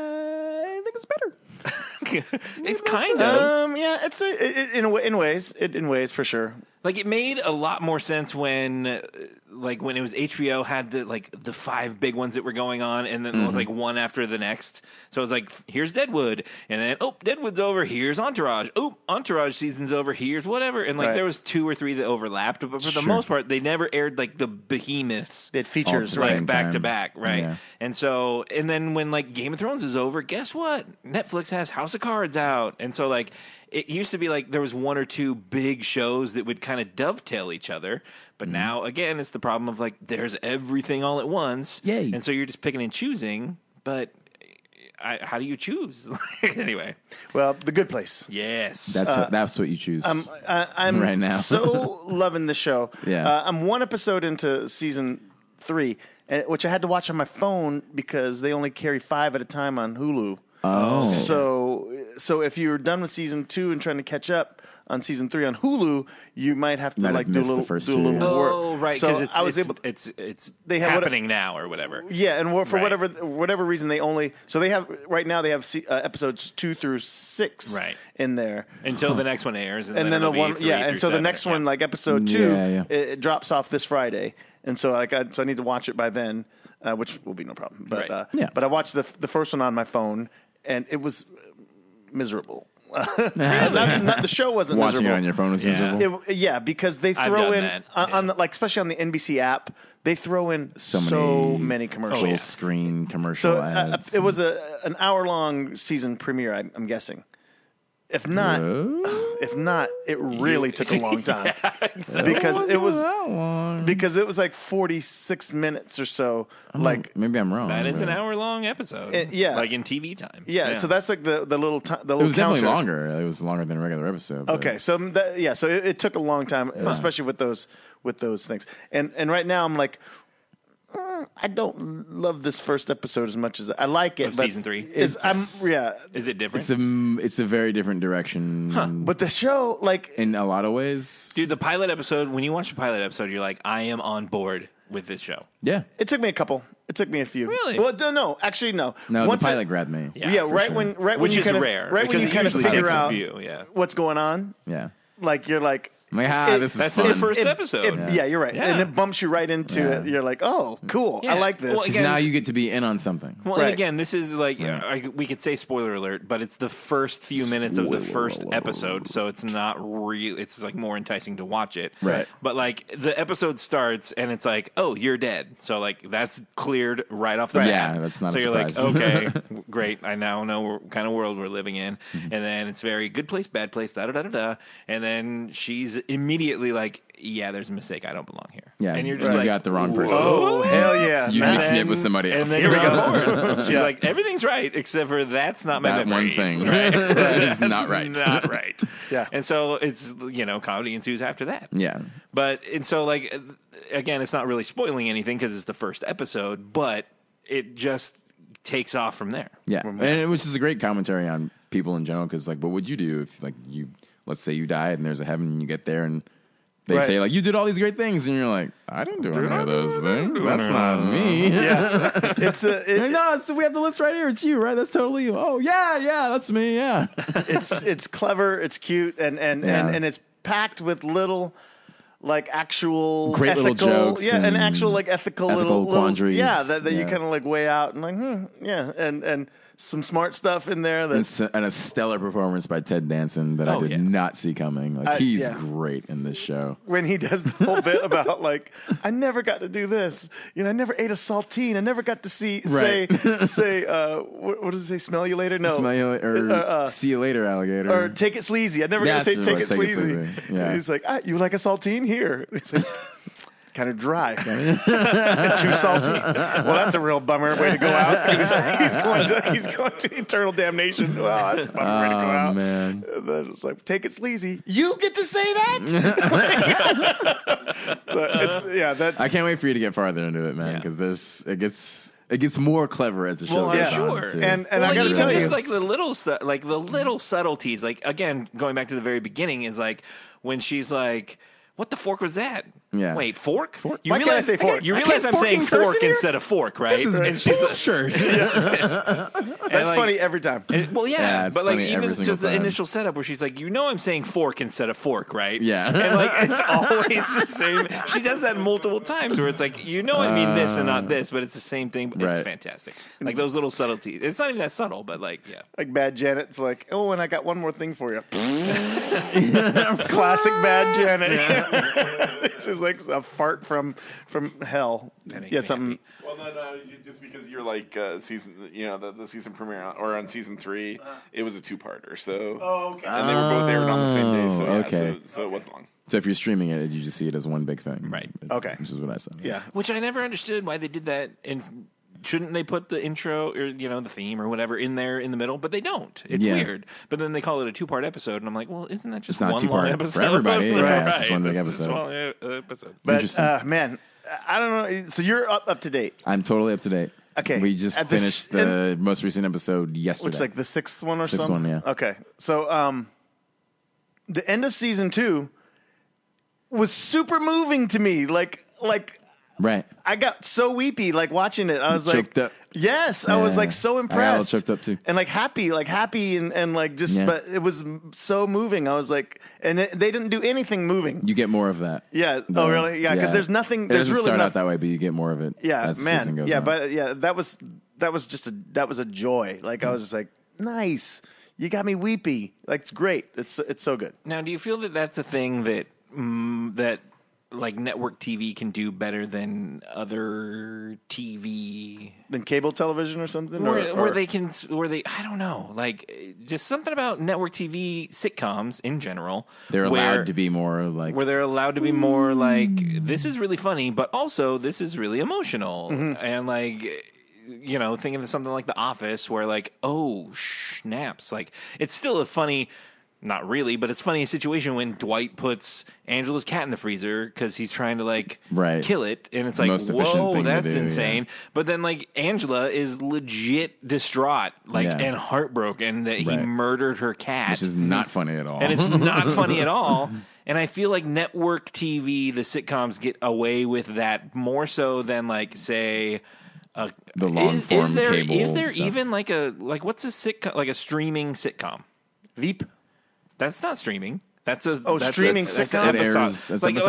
I think it's better. It's kind of yeah, it's in ways for sure. like it made a lot more sense when it was HBO had the 5 big ones that were going on, and then it was like one after the next. So it was like, here's Deadwood, and then Deadwood's over. Here's Entourage. Entourage season's over. Here's whatever, and like Right. there was 2 or 3 that overlapped, but for the most part, they never aired like the behemoths. It features All at the right. same Back to time. back, right? Yeah. And so, and then when like Game of Thrones is over, guess what? Netflix has House of Cards out, and so like it used to be like there was 1 or 2 big shows that would kind of dovetail each other, but now again it's the problem of like there's everything all at once, Yay. and so you're just picking and choosing, but. How do you choose? Anyway, Well, The Good Place. yes, That's what you choose. I'm Right now. so loving the show. Yeah. I'm 1 episode into season 3, which I had to watch on my phone because they only carry 5 at a time on Hulu. Oh. So if you're done with season 2 and trying to catch up on season 3 on Hulu, you might have to Might have like do a missed the little, first do a little two, yeah. work. oh right, So because I was able. it's They have happening now or whatever. Yeah, and for Right. whatever reason they only they have right now they have episodes 2 through 6 Right. in there. Until the next one airs, and And then then it'll the be one, 3 and through so the 7. next Yeah. one, like episode 2, Yeah. It drops off this Friday, and so I need to watch it by then, which will be no problem. But Right. Yeah. but I watched the first one on my phone, and it was miserable. not the show wasn't Watching miserable. it on your phone was Yeah. miserable. Yeah, because they I've throw done in that, on yeah. the, especially on the NBC app, they throw in so many commercials. Full screen commercial So ads. it was an hour-long season premiere, I'm guessing. If not, it really took a long time because it was like 46 minutes or so. Like maybe I'm wrong. That is an but- hour-long episode. yeah. like in TV time. yeah, so that's like the little the little. It was definitely counter. longer. It was longer than a regular episode. but- Okay, so so it took a long time, especially with those things. And right now I'm like, I don't love this first episode as much as I like it. Of but season 3? is Is it different? It's a very different direction. But the show, like, in a lot of ways, Dude, the pilot episode, when you watch the pilot episode, you're like, I am on board with this show. yeah. it took me a couple. It took me a few. Really? Well, no, actually, no. No, Once the pilot grabbed me. Yeah, right sure. when Which you is kind of, rare, right when because you it kind of usually figure takes a out few, yeah. what's going on. Yeah. Like you're like, I'm like, this is That's fun. in the first episode. yeah, you're right, Yeah. and it bumps you right into Yeah. it. You're like, oh, cool, Yeah. I like this. Well, Because again- now you get to be in on something. Well, Right. and again, this is like we could say spoiler alert, but it's the first few minutes of the first episode, so it's not real. It's like more enticing to watch it, Right. But like the episode starts and it's like, oh, you're dead, so like that's cleared right off the bat. Yeah, that's not so a you're surprise. like, okay, great, I now know what kind of world we're living in, and then it's very good place, bad place, da da da da da, and then she's immediately like, yeah, there's a mistake, I don't belong here. Yeah, and you're just you like, got the wrong person. oh hell yeah, You man. mixed me up with somebody else. And then you're on board. She's like, everything's right, except for that's not my That one memories. thing. Right? That is That's not right. Not right. Yeah. And so it's, comedy ensues after that. Yeah. And so, like, again, it's not really spoiling anything because it's the first episode, but it just takes off from there. Yeah, and which is a great commentary on people in general. Because, like, what would you do if, like, let's say you died and there's a heaven and you get there and they Right. say, like, you did all these great things, and you're like, I didn't do any of those things. That's not me. Yeah, it's No, so we have the list right here. It's you, right? That's totally you. Oh, yeah, that's me. Yeah. it's clever, it's cute, and it's packed with little. Like actual Great ethical, little jokes yeah, and and actual like ethical ethical little quandaries. yeah, that you Yeah. kind of like weigh out and like, yeah, and some smart stuff in there. And a stellar performance by Ted Danson that I did not see coming. Like he's great in this show. When he does the whole bit about like, I never got to do this. You know, I never ate a saltine. I never got to say what does it say? Smell you later? No, Smell you or see you later, alligator. Or take it sleazy. I never got to say take it sleazy. Yeah. He's like, you like a saltine? Here. He's like, kind of dry. Too salty. Well, that's a real bummer way to go out. He's going to eternal damnation. Well, that's a bummer way to go out. Man. And then it's like, take it sleazy. You get to say that? But I can't wait for you to get farther into it, man, because it gets more clever as the show goes on. Too. And I got to tell you, just like the little stuff, like the little subtleties. Like again, going back to the very beginning, is like when she's like, "What the fork was that?" Yeah. Wait, fork? You Why realize, can't I say fork? You realize I'm saying fork instead of fork, right? This is bullshit. That's funny every time. But like funny even just the time. initial setup where she's like, I'm saying fork instead of fork, right? Yeah. And like it's always the same. She does that multiple times where it's like, I mean this and not this, but it's the same thing. But it's fantastic. Like those little subtleties. It's not even that subtle, but like, yeah. Like Bad Janet's like, and I got one more thing for you. Classic Bad Janet. She's like a fart from hell. Yeah, something. Well, no, just because you're like season, the season premiere on season 3, it was a 2-parter. So, okay, and they were both aired on the same day. So it wasn't long. So if you're streaming it, you just see it as one big thing, right? Okay, which is what I said. Yeah, which I never understood why they did that. And shouldn't they put the intro or the theme or whatever in there in the middle? But they don't. It's weird. But then they call it a 2-part episode, and I'm like, well, isn't that just one long episode for everybody? right. It's just one big episode. But man, I don't know. So you're up to date. I'm totally up to date. Okay, we just finished the most recent episode yesterday. Which is like the 6th one or something. 6th one, yeah. Okay, so the end of season 2 was super moving to me. Like. Right. I got so weepy watching it. I was choked up. Yes, I was so impressed. I got all choked up too. And happy and just but it was so moving. I was like, and they didn't do anything moving. You get more of that. Yeah. Oh really? Yeah, because there's nothing. It doesn't really start out that way, but you get more of it. Yeah, as the man. season goes yeah, on. but that was a joy. I was just like, nice. You got me weepy. It's great. It's so good. Now, do you feel that that's a thing that that network TV can do better than other TV, than cable television or something, where I don't know, just something about network TV sitcoms in general. They're allowed to be more where they're allowed to be more this is really funny, but also this is really emotional, and thinking of something like The Office, where oh snaps, it's still a funny. Not really, but it's a funny situation when Dwight puts Angela's cat in the freezer because he's trying to kill it, and it's whoa, that's insane. Yeah. But then Angela is legit distraught, and heartbroken that he murdered her cat, which is not funny at all. And it's not funny at all. And I feel like network TV, the sitcoms get away with that more so than say. The long form cable. Is there stuff. even what's a sitcom, a streaming sitcom? Veep. That's not streaming. That's streaming sitcom. It airs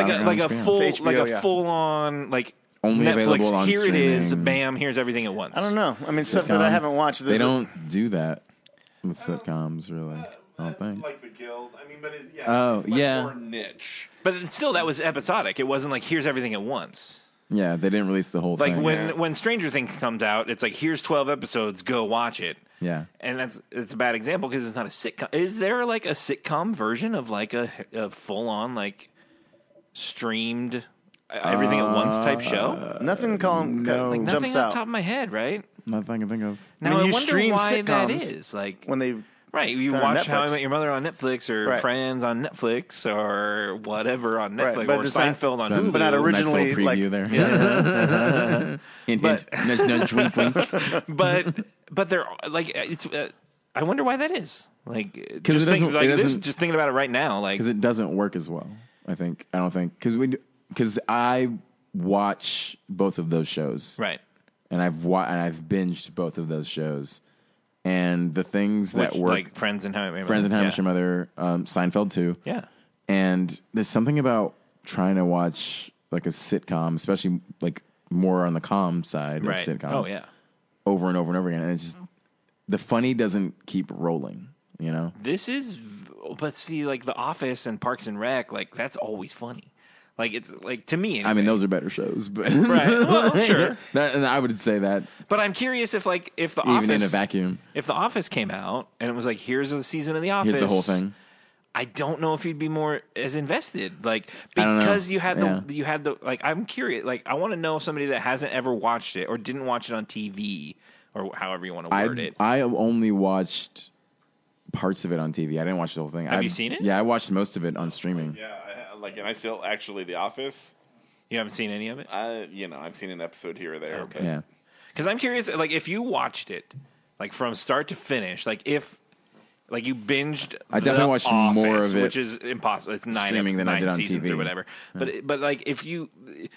a full on only Netflix. Available on Here streaming. It is. Bam. Here's everything at once. I don't know. I mean, stuff that I haven't watched. They don't do that with sitcoms, really. I don't think. Like The Guild. I mean, but it's more niche. But still, that was episodic. It wasn't here's everything at once. Yeah, they didn't release the whole thing. When Stranger Things comes out, it's here's 12 episodes. Go watch it. Yeah, and it's a bad example because it's not a sitcom. Is there a sitcom version of a full on streamed everything at once type show? Nothing nothing jumps off out. the top of my head, right? Nothing I can think of. Now I you wonder stream why sitcoms that is when they. Right, you watch How I Met Your Mother on Netflix, or Friends on Netflix, or whatever on Netflix, or Seinfeld on Hulu. But not originally nice preview there. Yeah. Hint, nudge, wink, wink. But they're it's. I wonder why that is. Because just thinking about it right now, because it doesn't work as well. I don't think because I watch both of those shows, right? And I've binged both of those shows. And the things that work, Friends and How I Met Your Mother, Seinfeld too. Yeah. And there's something about trying to watch a sitcom, especially more on the calm side of sitcom. Oh yeah. Over and over and over again, and the funny doesn't keep rolling. You know, This is, but see, like The Office and Parks and Rec, like that's always funny. Like it's like to me. Anyway. I mean, those are better shows, but right? Well, sure. And I would say that. But I'm curious if the even Office, in a vacuum, if The Office came out and it was like, here's a season of The Office, here's the whole thing. I don't know if you'd be more as invested, like I don't know. because you had Yeah. you had the like. I'm curious, like I want to know somebody that hasn't ever watched it or didn't watch it on TV or however you want to word it. I only watched parts of it on TV. I didn't watch the whole thing. Have you seen it? Yeah, I watched most of it on streaming. Yeah, and I still actually The Office. You haven't seen any of it? I've seen an episode here or there. Okay. Yeah. Because I'm curious, like if you watched it, like from start to finish, like if. Like you binged. I definitely watched Office, more of it, which is impossible. It's streaming than I did on seasons TV or whatever. But like if you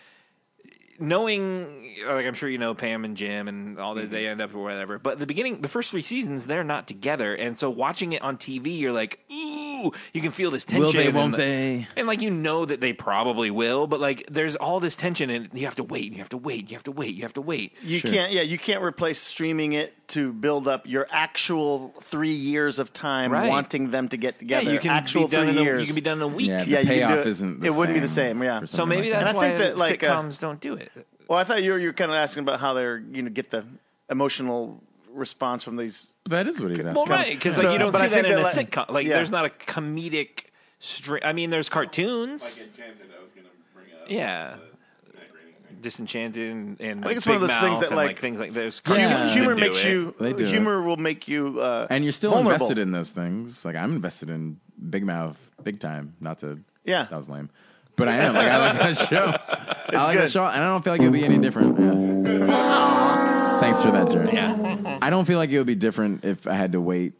knowing, like I'm sure you know Pam and Jim and all that they end up or whatever. But at the beginning, the first 3 seasons, they're not together, and so watching it on TV, you're like, ooh, you can feel this tension. Will they? and Won't they? And like you know that they probably will, but like there's all this tension, and you have to wait. You have to wait. You have to wait. You have to wait. You can't. Yeah, you can't replace streaming it to build up your actual 3 years of time Right. wanting them to get together. Yeah, you can actual be done 3 in years. you can be done in a week. Yeah, the you can do payoff it. isn't. It wouldn't be the same. Yeah. for So something maybe like that's And I why think that, like, sitcoms don't do it. Well, I thought you're kind of asking about how they're get the emotional response from these. That is what he's asking. Well, right, because So- like, you don't but see I that think in a that, sitcom. Like, yeah. there's not a comedic string. I mean, there's cartoons. Enchanted, I was going to bring up. Yeah. Disenchanted and I like, think it's one of Big those things Mouth that and, like things like there's Yeah. cartoons humor that do makes it. you. They do Humor will make you. And you're still vulnerable. invested in those things. Like I'm invested in Big Mouth big time. Not to. Yeah. That was lame. But I am. Like I like that show. I like good. that show, and I don't feel like it would be any different. Yeah. Thanks for that, Jared. Yeah. I don't feel like it would be different if I had to wait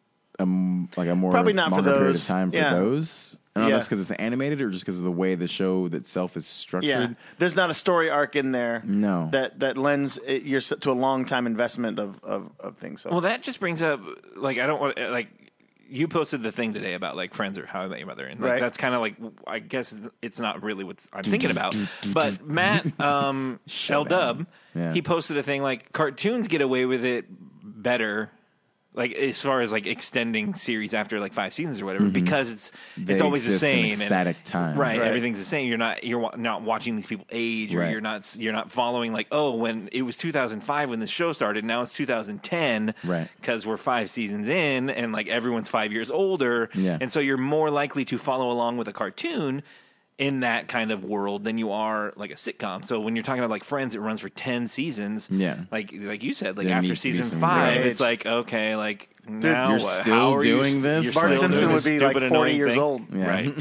like a more Probably not for longer period of those. time for Yeah. those. I don't know Yeah. if that's because it's animated or just because of the way the show itself is structured. Yeah, there's not a story arc in there. No. that lends to a long time investment of things. So. Well, that just brings up like I don't want like you posted the thing today about like Friends or How I Met Your Mother, and like, Right. that's kind of like I guess it's not really what I'm thinking about. But Matt L Dub, Yeah. he posted a thing like cartoons get away with it better. Like as far as like extending series after like 5 seasons or whatever, because it's They always the exist in same static time. right? Right. Everything's the same. You're not watching these people age, or Right. you're not following like when it was 2005 when the show started. Now it's 2010, Right. Because we're 5 seasons in, and like everyone's 5 years older, Yeah. and so you're more likely to follow along with a cartoon in that kind of world than you are like a sitcom. So when you're talking about like Friends, it runs for 10 seasons. Yeah. Like you said, like There after needs to be season some 5, growth. it's like okay, like now you're what? still How are you doing this? you're Bart still Simpson doing would this be like stupid, 40 annoying years thing. old. Yeah. Right?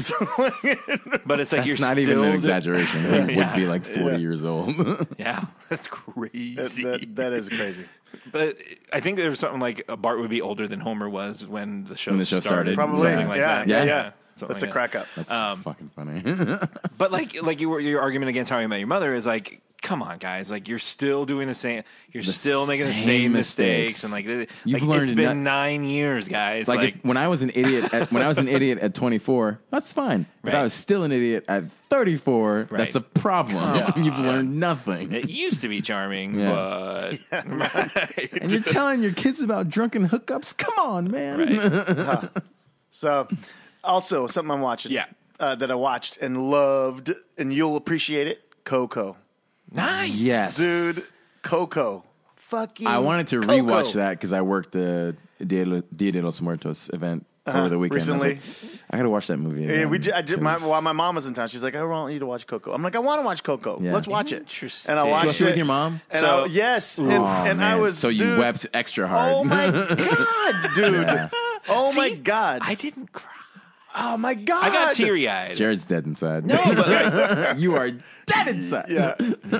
But it's like That's you're not still even an do- exaggeration. He Yeah. would be like 40 years old. Yeah, that's crazy. That is crazy. But I think there was something like Bart would be older than Homer was when the show, When the show started. Probably, something like yeah, that. yeah. Something That's a like crack up. That's fucking funny. that. But like your argument against How I Met Your Mother is like, come on, guys, like you're still doing the same. You're still making the same same mistakes. mistakes, and like You've like, learned it's been 9 years, guys. Like if, when I was an idiot at 24, that's fine. If Right. I was still an idiot at 34, Right. that's a problem. You've learned nothing. it used to be charming, Yeah. but And you're telling your kids about drunken hookups? Come on, man. right. So, also something I'm watching. Yeah. That I watched and loved, and you'll appreciate it. Coco, Nice, Yes. dude. Coco, fucking. I wanted to Coco. rewatch that because I worked the Dia de los Muertos event over the weekend. recently. I was like, I got to watch that movie. Yeah, Again, while my mom was in town, she's like, "I want you to watch Coco." I'm like, "I want to watch Coco. Yeah. Let's watch it." Interesting. And I So you watched watched it it with your mom? And So- yes, and, Oh, and I man. was so you dude, wept extra hard. Oh my god, dude! Yeah. Oh my See, god! I didn't cry. Oh my god! I got teary eyed. Jared's dead inside. No, but like, You are dead inside. Yeah.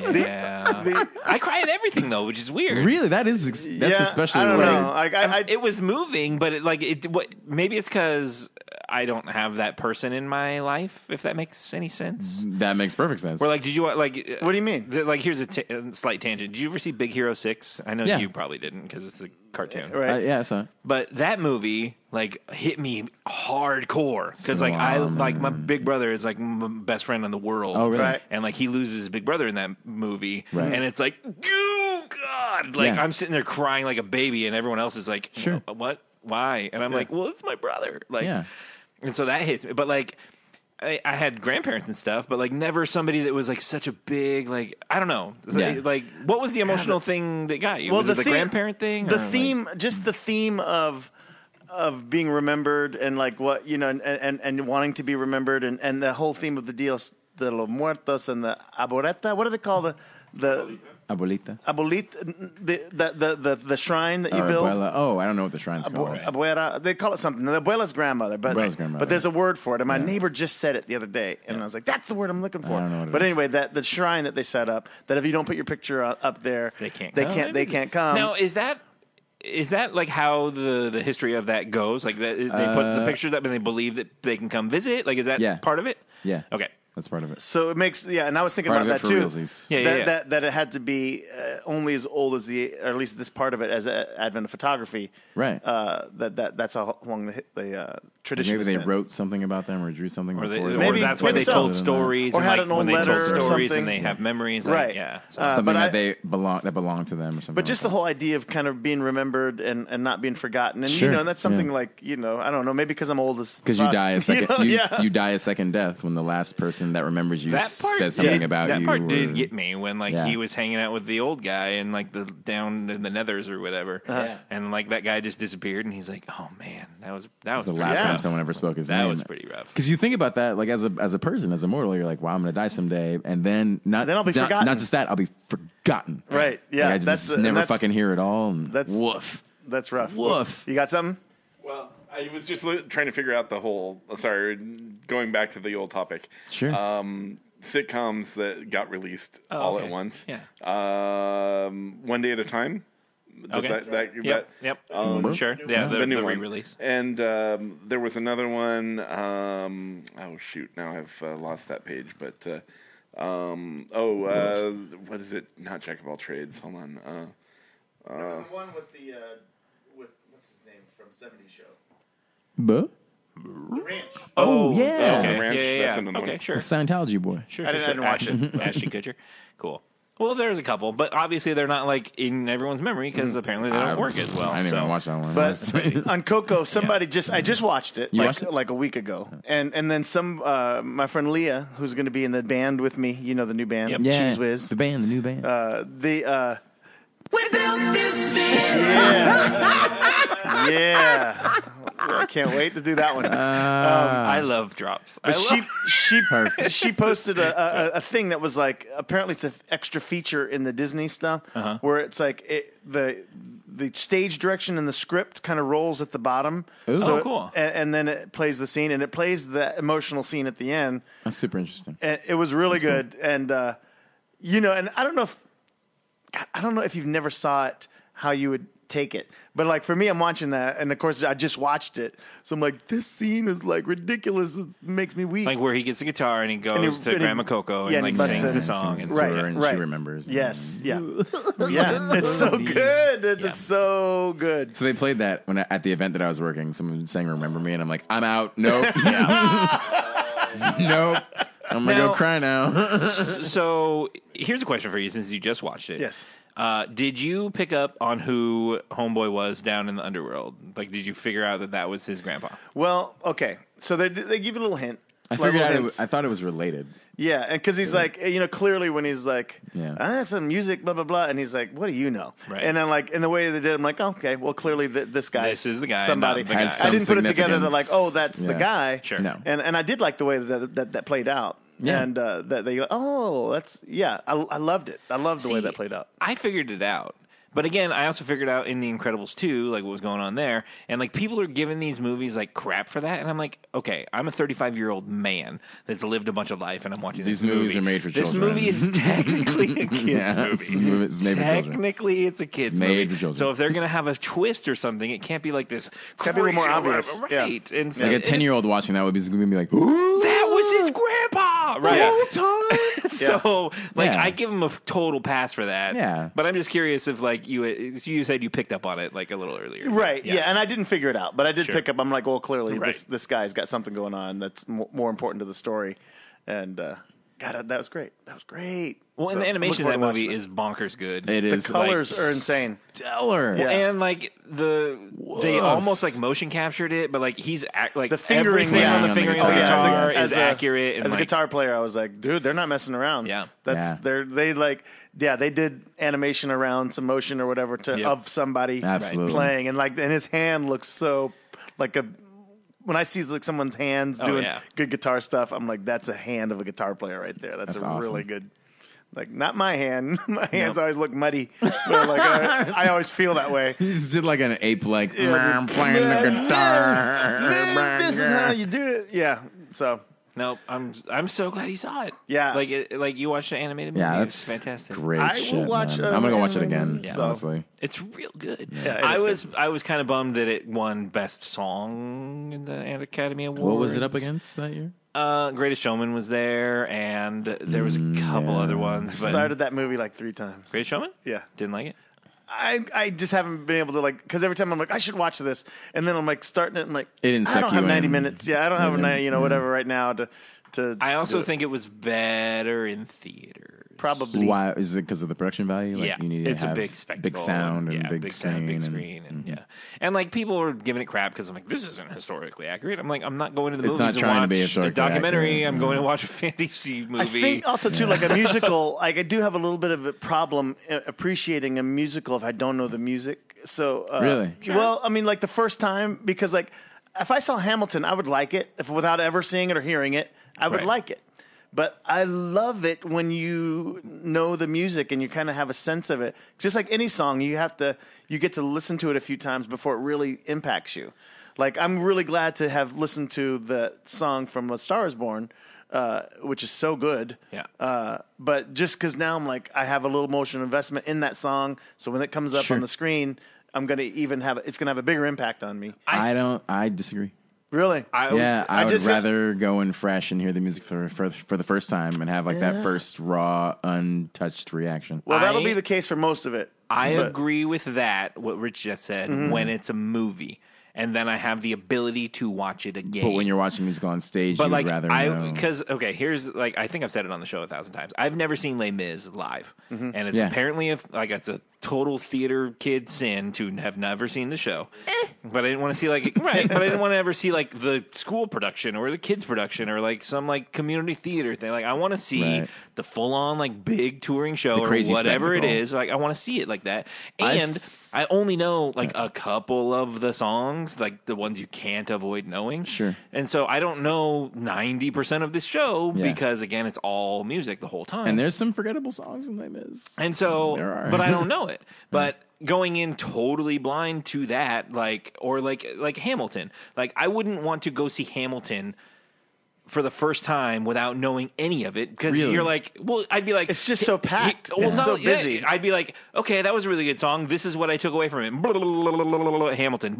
yeah. I cry at everything though, which is weird. Really? That's Yeah, especially I don't weird. know. I It was moving, but maybe it's because I don't have that person in my life. If that makes any sense. That makes perfect sense. Or like, did you like? What do you mean? Like, here's a slight tangent. Did you ever see Big Hero 6? I know Yeah. you probably didn't because it's a cartoon. Right. yeah, so But that movie like hit me hardcore because like I Wow, like my man. big brother is like my best friend in the world. Oh, really? Right. And like he loses his big brother in that movie, Right. and it's like, oh god, God. Like, Yeah. I'm sitting there crying like a baby, and everyone else is like, Sure. What? Why? And I'm like, well, it's my brother. Like, Yeah. and so that hits me. But, like, I had grandparents and stuff, but, like, never somebody that was, like, such a big, like, I don't know. Yeah. Like, what was the emotional thing that got you? Was it the grandparent thing? The or, like- theme, just the theme of being remembered and like what, you know, and wanting to be remembered and the whole theme of the Dios de los Muertos and the Aboreta. What do they call the Abuelita. the shrine that you Or build? abuela. Oh, I don't know what the shrine's called. Abuela, they call it something. The abuela's grandmother, but Abuela's grandmother. but there's a word for it. And my neighbor just said it the other day, and I was like, "That's the word I'm looking for." I don't know what it but is. anyway, that the shrine that they set up, that if you don't put your picture up there, They can't They come. can't. They can't come. Now, is that like how the history of that goes? Like that, they put the pictures up and they believe that they can come visit? Like, is that Yeah. part of it? Yeah. Okay. That's part of it. So it makes, and I was thinking Part about of it that for too. realsies. Yeah. That it had to be only as old as or at least this part of it, as advent of photography. Right. That's how long the tradition. Maybe they has been. wrote something about them or drew something Or, before. Maybe- that's why maybe they so. told stories. Or and had like, an old when they told letter or stories something. and they have memories. Like, Right. yeah. So. something but that I- belonged to them or something. But just the whole idea of kind of being remembered and not being forgotten, and Sure, and that's something yeah. like I don't know, maybe because I'm old as because you fuck. die a second, Yeah. you die a second death when the last person that remembers you That part says something did- about that you. part or- did get me when like Yeah. he was hanging out with the old guy and like the down in the nethers or whatever, and like that guy just disappeared and he's like, oh man, that was the pretty last rough. time someone ever spoke his name. That was pretty rough. Because you think about that, like as a person, as a mortal, you're like, wow, I'm going to die someday, and then Then I'll be forgotten. Not just that, I'll be forgotten. Right, yeah, Like, I that's- just and never that's- fucking hear it all. And that's- woof. That's rough. Woof. You got something? Well, I was just trying to figure out the whole. Sorry, going back to the old topic. Sure. Sitcoms that got released all okay. at once. Yeah. One Day at a Time. Does Okay. that Yep. Sure. Yeah. the new the one. re-release. And there was another one. Oh shoot! Now I've lost that page. But what is it? Not Jack of all trades. Hold on. There was the one with what's his name from '70s show. But The Ranch. oh yeah, Okay. Ranch, Yeah. that's another Okay. one. Sure. The Scientology boy. Sure. I didn't watch it. Ashton Kutcher. Cool. Well, there's a couple, but obviously they're not like in everyone's memory because apparently they don't work as well. I didn't so. even watch that one. But on Coco, somebody I just watched it, You watched it? like a week ago, and then my friend Leah, who's going to be in the band with me, the new band, Yep. yeah, Cheese Whiz. the band, the new band. We built this city. Yeah, I can't wait to do that one. I love drops. But she posted a thing that was like, apparently it's an extra feature in the Disney stuff where it's like the stage direction and the script kind of rolls at the bottom. Ooh. So Oh, cool. And then it plays the scene, and it plays the emotional scene at the end. That's super interesting. And it was really good. And and I don't know if you've never saw it, how you would take it. But like for me, I'm watching that, and of course I just watched it, so I'm like, this scene is like ridiculous. It makes me weep. Like where he gets the guitar and he goes And he- to and he- Grandma Coco and yeah, and like he busts sings in. the song. Sings And Right, to her and right. she remembers. Yes, yeah, yeah. It's so good. It's so good. So they played that at the event that I was working. Someone sang "Remember Me," and I'm like, I'm out. Nope. Nope. I'm gonna go Now- cry now. So here's a question for you since you just watched it. Yes. Did you pick up on who Homeboy was down in the underworld? Like, did you figure out that was his grandpa? Well, okay. So they give you a little hint. I Like figured little out hints. I thought it was related. Yeah, and because he's like, clearly when he's like, Yeah. some music, blah blah blah, and he's like, what do you know? Right. And then like in the way they did, I'm like, okay, well clearly this guy, This is the guy, somebody. not the guy. Has I didn't some put it together that like, significance. oh, that's the Yeah. guy. Sure. No. And I did like the way that played out. Yeah. And that they, I loved it. I loved the way that played out. I figured it out. But again, I also figured out in The Incredibles 2, like what was going on there. And like people are giving these movies like crap for that. And I'm like, okay, I'm a 35-year-old man that's lived a bunch of life and I'm watching These this movie. movies are made for This children. movie is technically a kid's Yeah, movie. it's made for children. Technically, it's a kid's It's made movie. for children. So if they're going to have a twist or something, it can't be like this. It's gotta be a little more obvious. Right. Yeah. And so Like a 10-year-old watching that would be going to be like, ooh, that was his grandpa, right? Yeah. So, like, Yeah. I give him a total pass for that. Yeah. But I'm just curious if, like, you said you picked up on it, like, a little earlier. Right, yeah. And I didn't figure it out, but I did Sure. pick up. I'm like, well, clearly Right. this guy's got something going on that's more important to the story, and God, that was great. That was great. Well, So, and the animation of looking that forward to movie watching is bonkers good. It is. The colors are insane. Stellar. Yeah. And like they almost like motion captured it, but like he's like the fingering everything on the on the fingering on the guitar. guitar Yes. is accurate. And As a like, guitar player, I was like, dude, they're not messing around. Yeah. They did animation around some motion or whatever of somebody Absolutely. playing, and his hand looks so like a. When I see like someone's hands doing good guitar stuff, I'm like, that's a hand of a guitar player right there. That's a awesome. really good. Like, not my hand. My hands always look muddy. But like, I always feel that way. He just did like an ape, like Yeah, playing the guitar. This is how you do it. Yeah. So nope, I'm so glad you saw it. Yeah. like you watched the animated movie. Yeah, It's that's fantastic. great. I will shit, watch, man. I'm gonna go watch it again. animated, so- Honestly, It's real good. Yeah, it is I was kind of bummed that it won Best Song in the Academy Awards. what was it up against that year? Greatest Showman was there, and there was a couple other ones. But started that movie like 3 times. Greatest Showman? Yeah. Didn't like it? I just haven't been able to because every time I'm like, I should watch this, and then I'm like starting it, I'm like, It didn't I suck don't you have 90 in. minutes. Yeah, I don't have whatever right now to. I also do it. think it was better in theaters. Probably. Why is it? Because of the production value? Like, Yeah, you need to it's a have big spectacle, big sound and big screen, big and- screen, and yeah, and like people were giving it crap because I'm like, this isn't historically accurate. I'm like, I'm not going to the It's movies not to trying to watch be a historically documentary. accurate. I'm going to watch a fantasy movie. I think also too, like a musical, like I do have a little bit of a problem appreciating a musical if I don't know the music. So Really? well, I mean, like the first time, because like if I saw Hamilton, I would like it. If without ever seeing it or hearing it, I would Right. like it. But I love it when you know the music and you kind of have a sense of it. Just like any song, you get to listen to it a few times before it really impacts you. Like I'm really glad to have listened to the song from A Star Is Born, which is so good. Yeah. But just because now I'm like, I have a little emotional investment in that song, so when it comes up Sure. on the screen, it's going to have a bigger impact on me. I disagree. Really? I would rather go in fresh and hear the music for the first time and have like that first raw, untouched reaction. Well, that'll be the case for most of it. I agree with that. What Rich just said. When it's a movie, and then I have the ability to watch it again. But when you're watching music on stage, But you'd like rather know. because here's like I think I've said it on the show 1,000 times. I've never seen Les Mis live, and it's Yeah. apparently it's a total theater kid sin to have never seen the show. But I didn't want to see But I didn't want to ever see like the school production or the kids production or like some like community theater thing. Like I want to see Right. the full on like big touring show The or crazy whatever it spectacle. is. Like I want to see it like that. And I only know like a couple of the songs, like the ones you can't avoid knowing. Sure. And so I don't know 90% of this show Yeah. because again, it's all music the whole time. And there's some forgettable songs in Les Mis. And so, There are. but I don't know it. But going in totally blind to that, like Hamilton, like I wouldn't want to go see Hamilton for the first time without knowing any of it because Really? you're like, well, I'd be like, It's just so packed. Well, It's not- so busy. I'd be like, okay, that was a really good song. This is what I took away from it. Hamilton,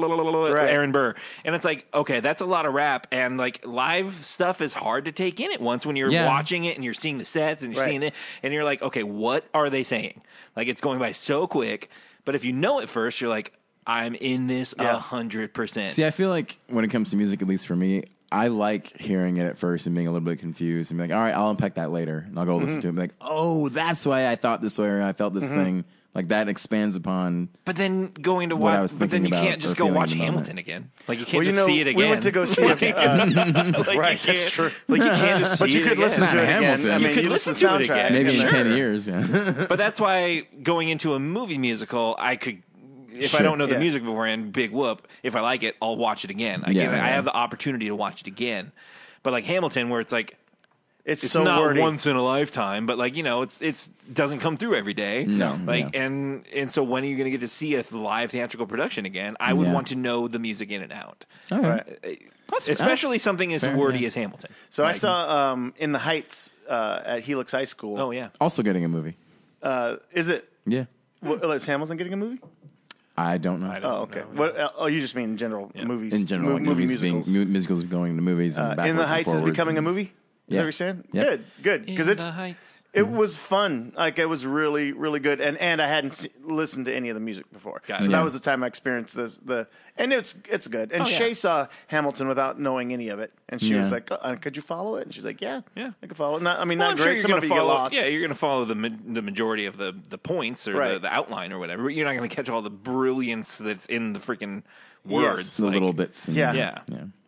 Aaron Burr, and it's like, okay, that's a lot of rap, and like live stuff is hard to take in at once when you're Yeah. watching it and you're seeing the sets and you're Right. seeing it, and you're like, okay, what are they saying? Like it's going by so quick, but if you know it first, you're like, I'm in this 100%. See, I feel like when it comes to music, at least for me, I like hearing it at first and being a little bit confused and be like, all right, I'll unpack that later. And I'll go listen to it and be like, oh, that's why I thought this way or I felt this thing. Like that expands upon. But then going to What I watch, was but then you thinking can't about just or go feeling watch in the moment. Hamilton again. Like you can't Well, just see it again. we went to go see it. Right, that's true. Like you can't just see But you it could again. listen to it again. Hamilton. I You mean, could you listen listen to it to the soundtrack. again. Maybe in Sure. 10 years. Yeah. But that's why going into a movie musical, I could, if I Sure. don't know the Yeah. music beforehand, big whoop. If I like it, I'll watch it again. I Yeah. have the opportunity to watch it again. But like Hamilton, where it's like it's so not wordy. once in a lifetime, but like it's doesn't come through every day. No, like yeah. and so when are you going to get to see a live theatrical production again? I would Yeah. want to know the music in and out. All right. Especially that's something as fair, wordy yeah. as Hamilton. So I saw In the Heights at Helix High School. Oh yeah. Also getting a movie. Is it? Yeah. Is Hamilton getting a movie? I don't know. Oh, okay. What? You just mean in general movies? In general, like movie movies musicals. musicals going to movies. And In the backwards and Heights is forwards becoming a and- movie. Is that what you're saying? Yep. Good. Because it was fun. Like, it was really, really good. And I hadn't listened to any of the music before. So that was the time I experienced this. And it's good. And Shay saw Hamilton without knowing any of it. And she was like, could you follow it? And she's like, yeah, I could follow it. Not great. Sure Some of it you get lost. Yeah, you're going to follow the majority of the points or the outline or whatever. You're not going to catch all the brilliance that's in the freaking words. The little bits. Yeah.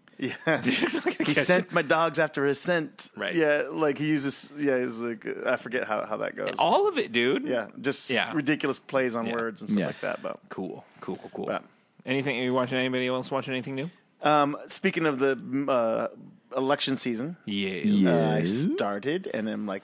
He sent my dogs after his scent. Right. Yeah, like he uses. Yeah, he's like, I forget how that goes. All of it, dude. Yeah, just ridiculous plays on words and stuff like that. But cool. But, anything? Are you watching? Anybody else watching anything new? Speaking of the election season, I started and I'm like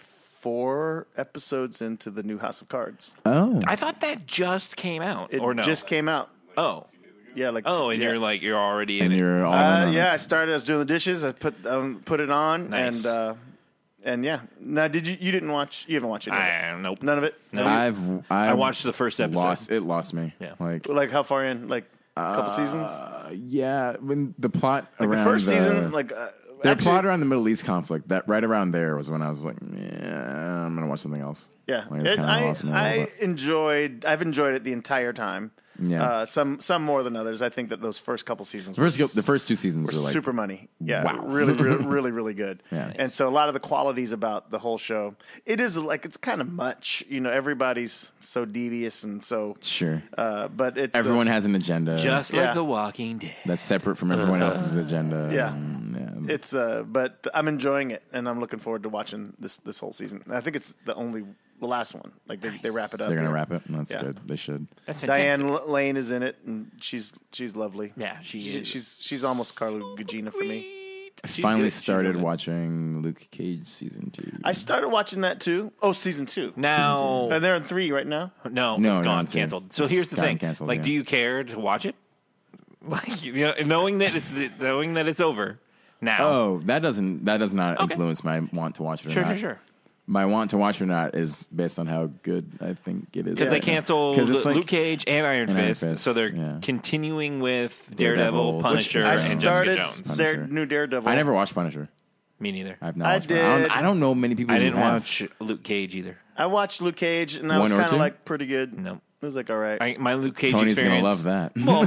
4 episodes into the new House of Cards. Oh, I thought that just came out. It or no? just came out. Oh. Yeah, like you're already in it. You're all in yeah, I started. I was doing the dishes. I put it on, nice. and yeah. Now, you didn't watch? You haven't watched it? Nope. None of it. Nope. I watched the first episode. It lost me. Yeah. Like how far in? Like a couple seasons? Yeah, when the plot like around the first season, like the plot around the Middle East conflict. That right around there was when I was like, I'm gonna watch something else. Yeah, like, I've enjoyed it the entire time. Yeah, some more than others. I think that those first couple seasons, the first 2 seasons were like super money. Yeah, wow. really good. Yeah. And so a lot of the qualities about the whole show, it's kind of much. Everybody's so devious and so sure. But it's everyone has an agenda, just like The Walking Dead. That's separate from everyone else's agenda. Yeah. It's but I'm enjoying it, and I'm looking forward to watching this whole season. I think it's the last one. Like they wrap it up. They're gonna wrap it. That's good. They should. That's fantastic. Diane Lane is in it, and she's lovely. Yeah, she is. She's almost Carla Gugino for me. I finally started watching Luke Cage season 2. I started watching that too. Oh, season 2 now, and they're in 3 right now. No, it's gone, canceled. So here's the thing: canceled, do you care to watch it? Like knowing that it's over now. Oh, that does not influence my want to watch it. Sure. My want to watch or not is based on how good I think it is. Because they canceled Luke Cage and Iron Fist, so they're continuing with Daredevil, Punisher, and Jessica Jones. Their new Daredevil. I never watched Punisher. Me neither. I've not. I don't know many people. I didn't watch Luke Cage either. I watched Luke Cage, and I was kind of like pretty good. Nope. It was like all right. My Luke Cage Tony's experience. Tony's gonna love that. Well,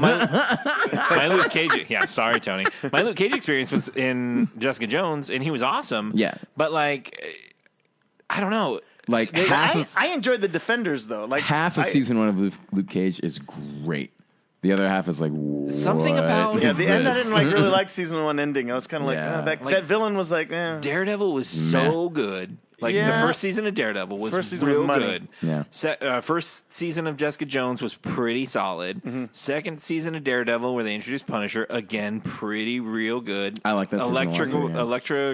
my Luke Cage. Yeah, sorry, Tony. My Luke Cage experience was in Jessica Jones, and he was awesome. Yeah, but like, I don't know. Like I enjoyed the Defenders though. Like half of season 1 of Luke Cage is great. The other half is like something about the end. I didn't really like season 1 ending. I was kind of that villain was like Daredevil was so good. Like the first season of Daredevil was real good. Yeah. First season of Jessica Jones was pretty solid. Mm-hmm. Second season of Daredevil, where they introduced Punisher, again pretty real good. I like that. Electra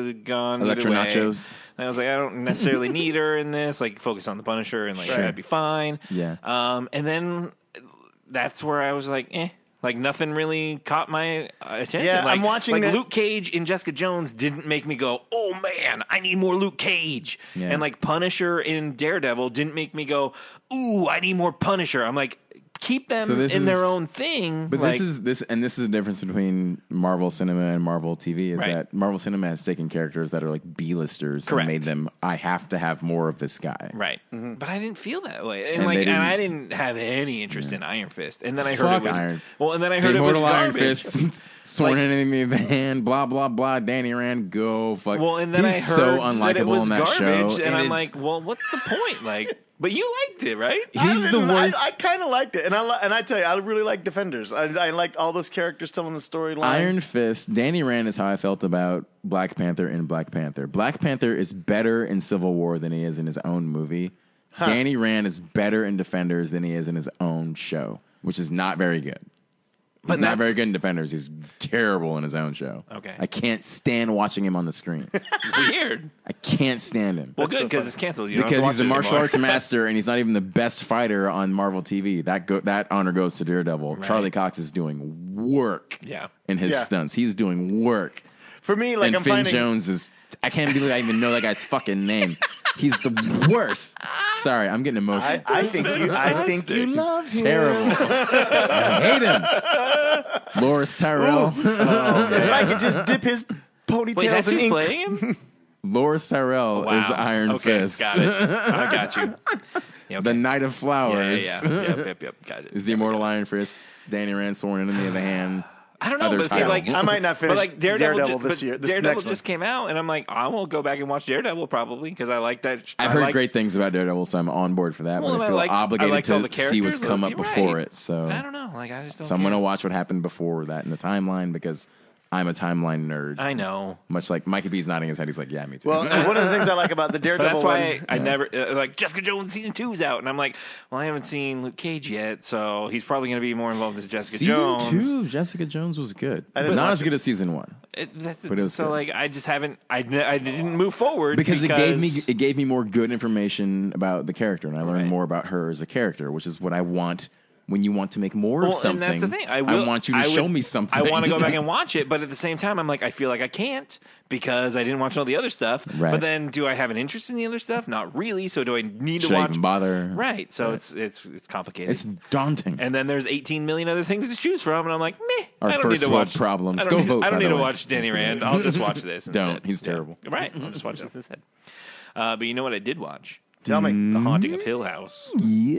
Nachos. And I was like, I don't necessarily need her in this. Like, focus on the Punisher, and like that'd be fine. Yeah. And then that's where I was like, eh. Like, nothing really caught my attention. Yeah, like, I'm watching like Luke Cage in Jessica Jones didn't make me go, oh, man, I need more Luke Cage. Yeah. And, like, Punisher in Daredevil didn't make me go, ooh, I need more Punisher. I'm like, keep them in their own thing. But like, this is the difference between Marvel Cinema and Marvel TV is that Marvel Cinema has taken characters that are like B-listers and made them, I have to have more of this guy. Right. Mm-hmm. But I didn't feel that way. And I didn't have any interest in Iron Fist. And then I heard it was Iron. Well, and then I heard it was garbage. Iron Fist, sworn enemy of the hand, blah blah blah. Danny Rand, go fuck. Well, and then He's I heard so that unlikable it was in that garbage, show. And I'm like, well, what's the point? Like, but you liked it, right? He's the worst. I kind of liked it, and I tell you, I really like Defenders. I liked all those characters telling the storyline. Iron Fist, Danny Rand is how I felt about Black Panther in Black Panther. Black Panther is better in Civil War than he is in his own movie. Danny Rand is better in Defenders than he is in his own show, which is not very good. He's not very good in Defenders. He's terrible in his own show. Okay. I can't stand watching him on the screen. Weird. I can't stand him. Well, good, because it's canceled. Because he's a martial arts master, and he's not even the best fighter on Marvel TV. That honor goes to Daredevil. Right. Charlie Cox is doing work in his stunts. He's doing work. For me, like, and I'm Finn finding... Jones is... I can't believe I even know that guy's fucking name. He's the worst. Sorry, I'm getting emotional. I think you love him. Terrible. I hate him. Loris Tyrell. If I could just dip his ponytails Wait, that's in who's ink. playing him? Laura Sarell Wow. is Iron Okay, Fist. got it. I got you. Yeah, okay. The Knight of Flowers Yeah. Yep. Got it. is the immortal Iron Fist. Danny Rand, sworn enemy of the hand. I don't know, Other but see, title. like I might not finish but like Daredevil this year. This Daredevil next one. just came out, and I'm like, I will go back and watch Daredevil probably because I like that. I've heard great things about Daredevil, so I'm on board for that. Well, but I I feel liked all obligated the to see what's characters. come up You're before right. it. So I don't know. Like I just don't. So I'm care. going to watch what happened before that in the timeline because I'm a timeline nerd. I know. Much like Mikey B's nodding his head. He's like, yeah, me too. Well, one of the things I like about the But Daredevil that's why one, I never like Jessica Jones season 2 is out, and I'm like, well, I haven't seen Luke Cage yet, so he's probably going to be more involved as Jessica season Jones. 2 of Jessica Jones was good. I didn't Not watch as good as season 1. But it was so good. like I just haven't. I didn't move forward because it gave me more good information about the character, and I learned more about her as a character, which is what I want when you want to make more of something. And that's the thing. I want you to show me something. I want to go back and watch it, but at the same time, I'm like, I feel like I can't because I didn't watch all the other stuff. Right. But then, do I have an interest in the other stuff? Not really. So do I need Should to I watch? even bother? Right. So it's complicated. It's daunting. And then there's 18 million other things to choose from, and I'm like, meh. Our I don't first need to world watch problems. I Go don't, vote, I don't by need the to way. watch Danny Rand. I'll just watch this. Don't. Instead. He's terrible. Right. I'll just watch this instead. But you know what I did watch? tell me. The Haunting of Hill House.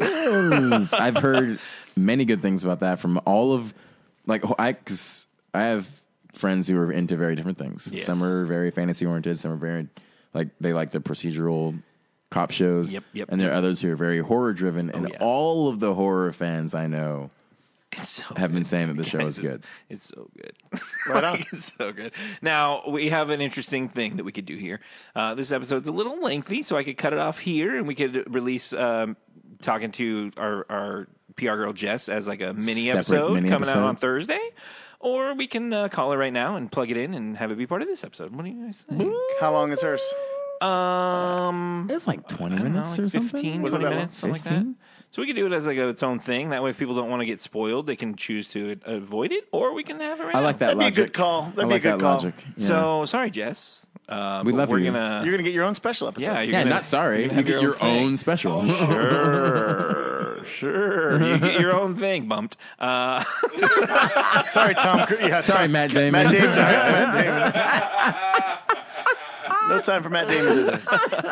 Yes, I've heard many good things about that from all of because I have friends who are into very different things. Yes. Some are very fantasy oriented. Some are very they like the procedural cop shows. Yep. And there are others who are very horror driven. And all of the horror fans I know have been saying that the show is good. It's so good. Right on. It's so good. Now, we have an interesting thing that we could do here. This episode's a little lengthy, so I could cut it off here, and we could release talking to our PR girl, Jess, as like a mini episode coming out on Thursday. Or we can call her right now and plug it in and have it be part of this episode. What do you guys think? How long is hers? It's like 20 minutes like or 15, something. 20 minutes, something like that. 15? So we could do it as like its own thing. That way, if people don't want to get spoiled, they can choose to avoid it, or we can have it right I like now. that That'd logic. be a good call. That'd be a good call. Logic. Yeah. So, sorry, Jess. We but love we're you. Gonna, You're gonna get your own special episode. yeah, yeah, not sorry. You get your own special. Sure. You get your own thing bumped. Sorry, Tom. Yeah, Sorry, Matt Damon. Matt Damon. Matt Damon. No time for Matt Damon today.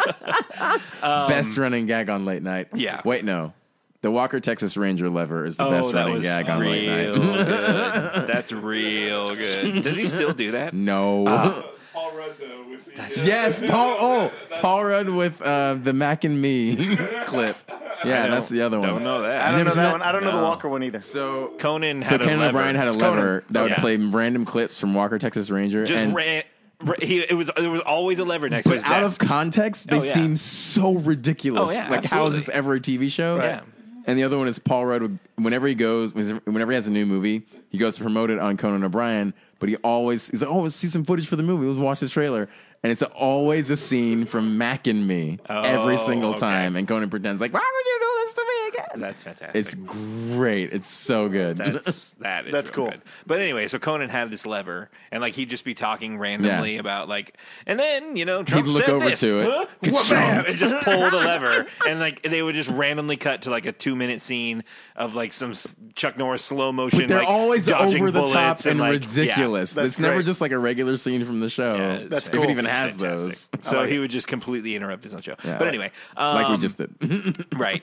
Best running gag on late night. Yeah. Wait, no. The Walker Texas Ranger lever is the best that running was gag on late night. real good. That's real good. Does he still do that? No. Paul Rudd though with the Yes, Paul Rudd with the Mac and Me clip. Yeah, that's the other one. Don't know that. I don't know that one. I don't know the No. Walker one either. So Conan So had a Conan lever. O'Brien had a It's lever that would Yeah. play random clips from Walker Texas Ranger. Just and it was always a lever next to but his out desk. of context, they Oh, yeah. seem so ridiculous. Oh, yeah, like, how is this absolutely. ever a TV show? Yeah. And the other one is Paul Rudd. Whenever he has a new movie, he goes to promote it on Conan O'Brien. But he's like, let's see some footage for the movie. Let's watch this trailer. And it's always a scene from Mac and Me every single okay. time. And Conan pretends like, why would you do this to me again? That's fantastic. It's great. It's so good. That is That's real cool. good. But anyway, so Conan had this lever, and like he'd just be talking randomly about like, and then Trump He'd look said over this. to it. Huh? Bam! And just pull the lever, and like they would just randomly cut to like a 2-minute scene of like some Chuck Norris slow motion. But they're like, always dodging over the bullets top and like, ridiculous. That's It's never great. just like a regular scene from the show. Yeah, it's That's if cool. it even It's has fantastic. those. So he would just completely interrupt his own show. Yeah. But anyway, Like we just did. right.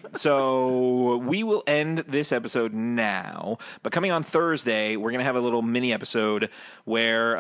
So we will end this episode now. But coming on Thursday, we're going to have a little mini episode where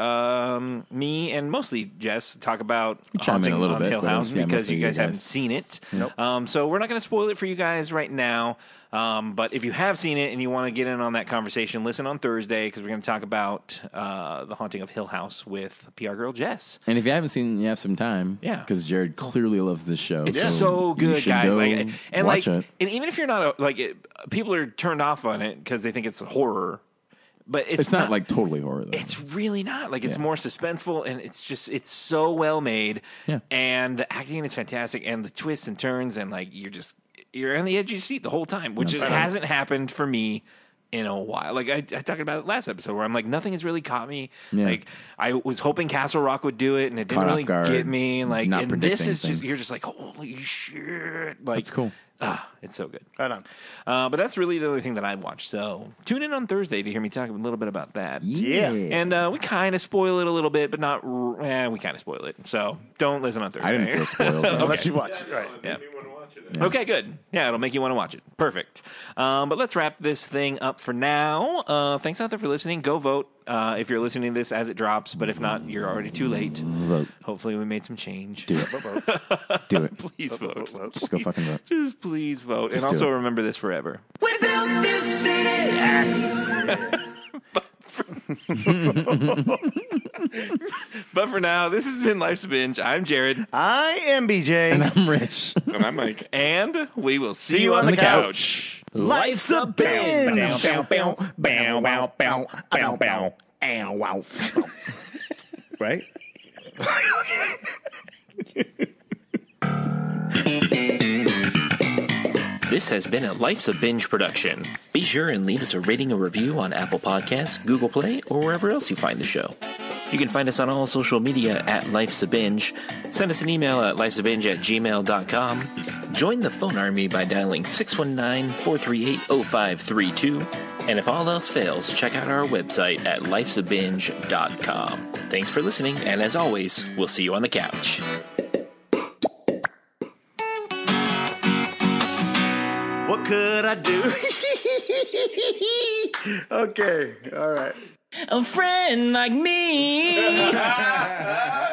me and mostly Jess talk about chime in Haunting a little on bit, Hill but House it's- yeah, because mostly you you guys haven't guys. seen it. Nope. So we're not going to spoil it for you guys right now. But if you have seen it and you want to get in on that conversation, listen on Thursday because we're going to talk about The Haunting of Hill House with PR girl Jess. And if you haven't seen it, you have some time. Yeah. Because Jared clearly loves this show. It's so so you good, should guys. go Like, and watch like, it. and even if you're not people are turned off on it because they think it's horror, but It's not like totally horror, though. It's really not. Like, it's Yeah. more suspenseful, and it's so well made. Yeah. And the acting is fantastic, and the twists and turns, and like you're on the edge of your seat the whole time, which hasn't happened for me in a while. Like I talked about it last episode, where I'm like, nothing has really caught me. Yeah. Like I was hoping Castle Rock would do it, and it didn't Caught off really guard, get me. And like, not and this predicting is just things. you're just like, holy shit! Like That's cool. It's so good. Right on. But that's really the only thing that I watched. So tune in on Thursday to hear me talk a little bit about that. Yeah. And we kind of spoil it a little bit, but not. We kind of spoil it. So don't listen on Thursday. I didn't feel spoiled. Okay. Unless you watch it. Right. Yeah. Okay, good. Yeah, it'll make you want to watch it. Perfect. But let's wrap this thing up for now. Thanks out there for listening. Go vote if you're listening to this as it drops. But if not, you're already too late. Vote. Hopefully we made some change. Do it. Do it. Please vote. Just go fucking vote. Just please vote. Just and do also it. remember this forever. We built this city. Yes. But for now, this has been Life's a Binge. I'm Jared. I am BJ. And I'm Rich. And I'm Mike. And we will see you on on the the couch. Life's a binge. Right? This has been a Life's a Binge production. Be sure and leave us a rating or review on Apple Podcasts, Google Play, or wherever else you find the show. You can find us on all social media at Life's a Binge. Send us an email at lifesabinge@gmail.com. Join the phone army by dialing 619-438-0532. And if all else fails, check out our website at lifesabinge.com. Thanks for listening, and as always, we'll see you on the couch. What could I do? Okay. All right. A friend like me.